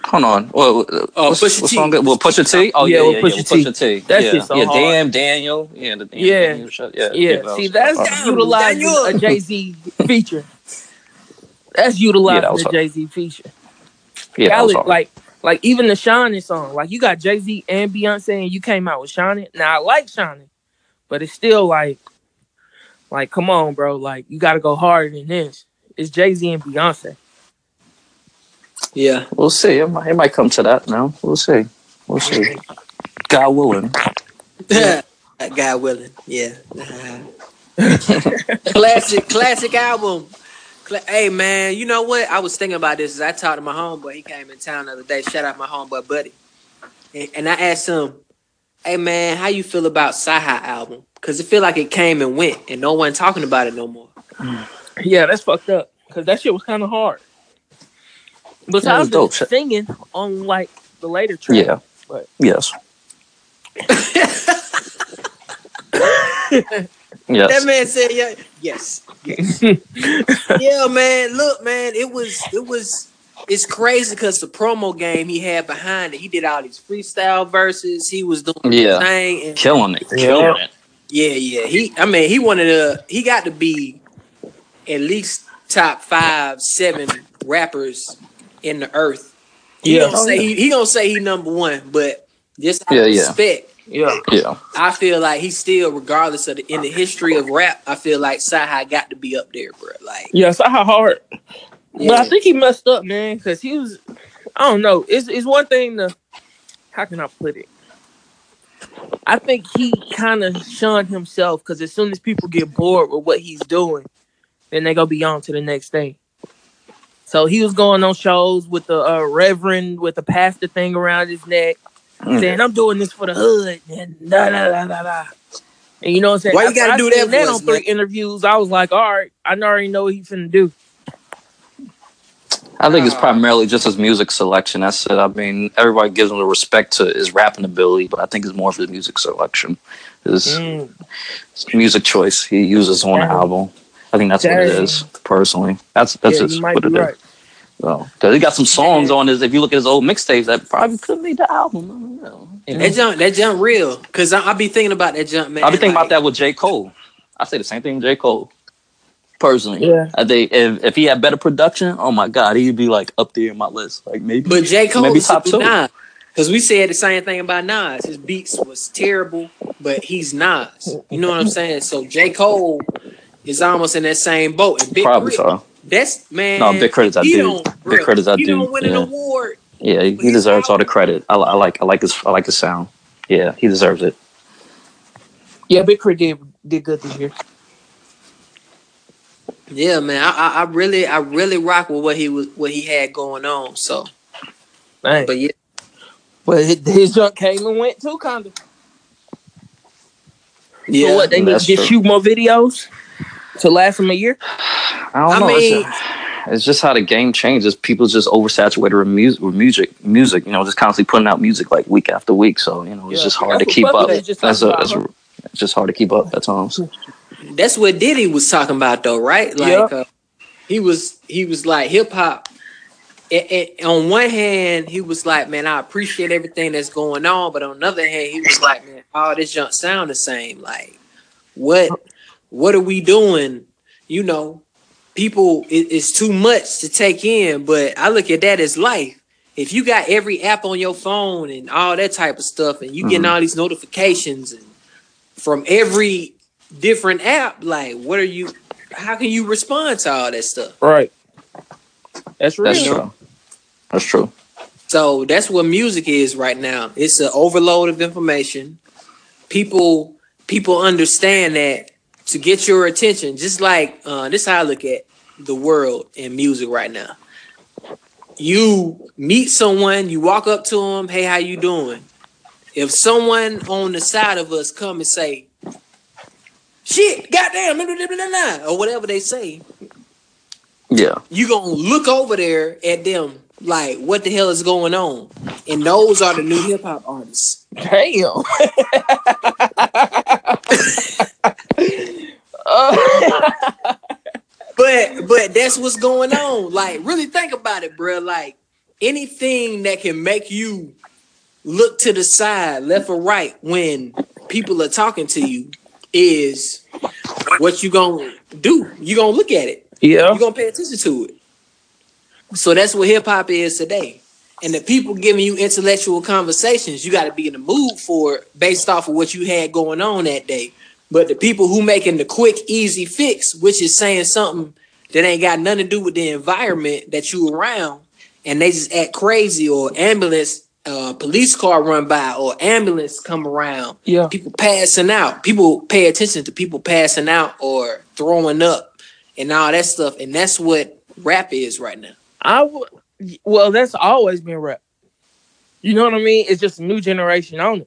Hold on. Well, Oh, what's, Pusha what T. song? Well, Pusha T. Oh Yeah, yeah, with yeah, yeah. Pusha With T. Pusha T. That Yeah, shit's so yeah. hard. Damn, Daniel. Yeah, the damn Yeah, Daniel shit. Yeah, yeah. yeah. That See, was, that was that's hard. utilizing Daniel. a Jay Z feature. That's Yeah, that utilizing was a hard. Jay Z feature. Yeah, that was Khaled, hard. like, like even the Shining song, like you got Jay Z and Beyonce, and you came out with Shining. Now I like Shining, but it's still like, like, come on, bro, like you got to go harder than this. It's Jay Z and Beyonce. Yeah. We'll see. It might, it might come to that now. We'll see. We'll see. God willing. Yeah. God willing. Yeah. classic, classic album. Cla- Hey man, you know what? I was thinking about this as I talked to my homeboy. He came in town the other day. Shout out my homeboy Buddy. And, and I asked him, "Hey man, how you feel about Sci-Hi album? Cause it feel like it came and went, and no one talking about it no more." Yeah, that's fucked up because that shit was kind of hard. Yeah, it's Besides the dope. singing on like the later track, Yeah. but Yes. That Yes. man said, "Yeah, yes, yes, yeah, man. Look, man, it was, it was, it's crazy because the promo game he had behind it. He did all these freestyle verses. He was doing Yeah. the thing, and Killing it. Yeah. Killing it. yeah, yeah. He, I mean, he wanted to. He got to be at least top five, seven rappers in the earth. He Yeah. gonna Oh, say yeah. he, he gonna say he number one, but just out Yeah, of yeah. respect. yeah, Yeah. I feel like he's still, regardless of the in the history of rap, I feel like Sci-Hi got to be up there, bro. Like, yeah. So how hard? yeah, But I think he messed up, man, because he was. I don't know. It's it's one thing to. How can I put it? I think he kind of shunned himself because as soon as people get bored with what he's doing, then they go be on to the next thing. So he was going on shows with the uh, Reverend with the pastor thing around his neck, Mm. saying, "I'm doing this for the hood," and da da da da da. And you know what I'm saying? Why you After gotta I do seen that that voice, on three man? interviews, I was like, all right, I already know what he's finna do. I think it's Uh, primarily just his music selection. That's it. I mean, everybody gives him the respect to his rapping ability, but I think it's more of his music selection, his, Mm, his music choice he uses on the dang, album. I think that's what it dang. is. Personally, that's that's Yeah, you just might what be it is. right. So, because he got some songs man, on his. If you look at his old mixtapes, that probably could be the album. I don't know. You know? that jump, that jump real. Cause I, I be thinking about that jump, man. I've been thinking like, about that with J. Cole. I say the same thing with J. Cole. Personally, Yeah. I think if, if he had better production, oh my god, he'd be like up there in my list. Like maybe, But J. Cole maybe is a top new two. Nas. Cause we said the same thing about Nas. His beats was terrible, but he's Nas. You know what I'm saying? So J. Cole is almost in that same boat. And Big Probably Crit, so. that's man. No, big credits I he do. don't, Big bro, credits I he do. don't win an Yeah, award. yeah, he, for he his deserves all the album. credit. I, li- I like, I like his, I like his sound. Yeah, he deserves it. Yeah, Big Crit did did good this year. Yeah, man. I, I, I really, I really rock with what he was, what he had going on. So, Dang. but yeah, But his, his junk came and went too, kinda. yeah. So what? They need That's to just true. shoot more videos to last them a year. I don't I know. mean, it's, it's just how the game changes. People's just oversaturated with music, with music, music. You know, just constantly putting out music like week after week. So you know, it's Yeah, just hard that's to what keep Puffy up. was just That's talking a, about. that's a, it's just hard to keep up at times. that's what Diddy was talking about, though, right? Like, Yeah. uh, he was, he was like hip hop. It, it, on one hand, he was like, "Man, I appreciate everything that's going on," but on the other hand, he was like, "Man, all this junk sound the same. Like, what, what are we doing? You know, people, it, it's too much to take in." But I look at that as life. If you got every app on your phone and all that type of stuff, and you getting Mhm. all these notifications and from every different app, like, what are you? How can you respond to all that stuff? Right. That's real. That's You know? true. That's true. So that's what music is right now. It's an overload of information. People people understand that to get your attention, just like uh, this is how I look at the world and music right now. You meet someone, you walk up to them, "Hey, how you doing?" If someone on the side of us come and say, "Shit, goddamn," blah, blah, blah, blah, blah," or whatever they say, Yeah. you gonna look over there at them like, what the hell is going on? And those are the new hip hop artists. Damn. Uh, But but that's what's going on. Like, really think about it, bro. Like, anything that can make you look to the side, left or right, when people are talking to you is what you gonna do. You gonna look at it. Yeah. You gonna pay attention to it. So that's what hip hop is today. And the people giving you intellectual conversations, you got to be in the mood for it based off of what you had going on that day. But the people who making the quick, easy fix, which is saying something that ain't got nothing to do with the environment that you around, and they just act crazy, or ambulance, uh, police car run by, or ambulance come around. Yeah. People passing out. People pay attention to people passing out or throwing up and all that stuff. And that's what rap is right now. I would. Well, that's always been rap. You know what I mean? It's just a new generation on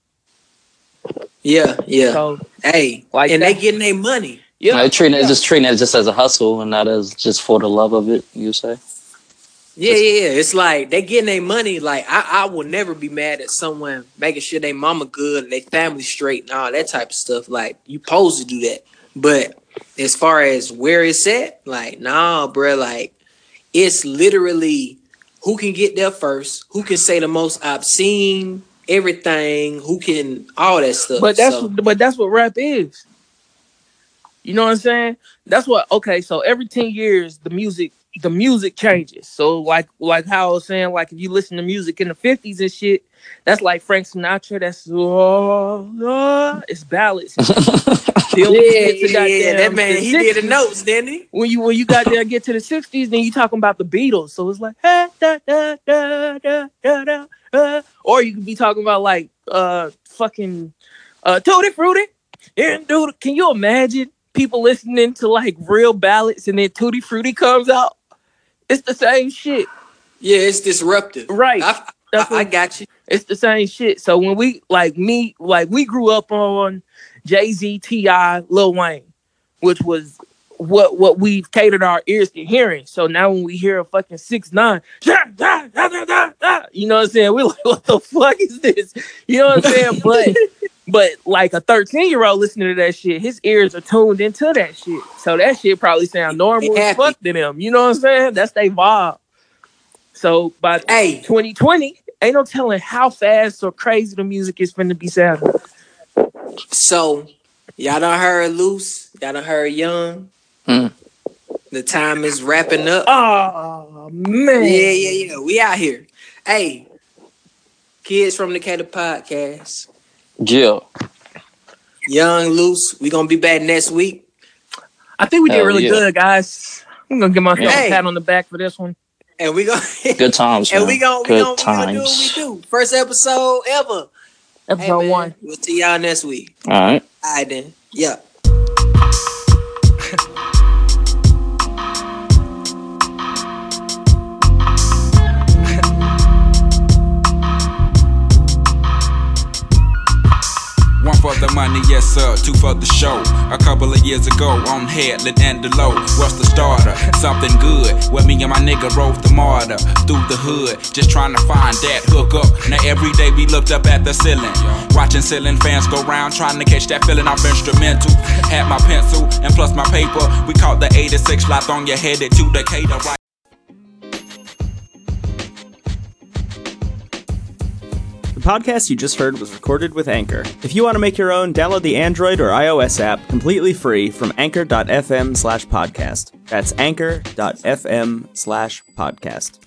it. Yeah, yeah. So, hey, like and that. they getting their money. Yeah, Like, treating yeah. it just treating it just as a hustle and not as just for the love of it. You say? Yeah, yeah, yeah. It's like they getting their money. Like I, I will never be mad at someone making sure they mama good and they family straight and all that type of stuff. Like you supposed to do that. But as far as where it's at, like nah, bro. Like it's literally who can get there first, who can say the most obscene everything, who can all that stuff. But that's so. but that's what rap is. You know what I'm saying? That's what. Okay, so every ten years the music the music changes. So like like how I was saying, like if you listen to music in the fifties and shit, that's like Frank Sinatra. That's oh, oh it's ballads. Yeah, yeah, yeah, that man, he did the notes, didn't he? When you when you got there, get to the sixties, then you talking about the Beatles. So it's like, ah, da, da, da, da, da, da, uh. Or you could be talking about like uh fucking uh Tutti Frutti. And dude, can you imagine people listening to like real ballads and then Tutti Frutti comes out? It's the same shit. Yeah, it's disruptive. Right. I, I, I got you. It's the same shit. So when we like me, like we grew up on Jay-Z, T I, Lil Wayne, which was what what we catered our ears to hearing. So now when we hear a fucking six nine, you know what I'm saying? We're like, what the fuck is this? You know what I'm saying? But but like a thirteen year old listening to that shit, his ears are tuned into that shit. So that shit probably sound normal as fuck to them. You know what I'm saying? That's they vibe. So by hey. twenty twenty, ain't no telling how fast or crazy the music is finna be sounding. So, y'all done heard Loose. Y'all done heard Young. Mm. The time is wrapping up. Oh, man. Yeah, yeah, yeah. We out here. Hey, Kids from Decatur Podcast. Jill. Young, Loose. We going to be back next week. I think we did Hell really yeah. good, guys. I'm going to give myself Hey. a pat on the back for this one. And we going Good times, man. And we going we Good gonna, we gonna do what times. we do. First episode ever. Episode Hey, man, one. we'll see y'all next week. All right. All right, then. Yeah. One for the money, yes sir, two for the show. A couple of years ago on Headland and the Low. What's the starter? Something good. Where me and my nigga rode the martyr through the hood, just trying to find that hook up. Now every day we looked up at the ceiling, watching ceiling fans go round, trying to catch that feeling off instrumental. Had my pencil and plus my paper. We caught the eighty-six lot on your headed to Decatur. Right. The podcast you just heard was recorded with Anchor. If you want to make your own, download the Android or iOS app completely free from anchor.fm slash podcast. That's anchor.fm slash podcast.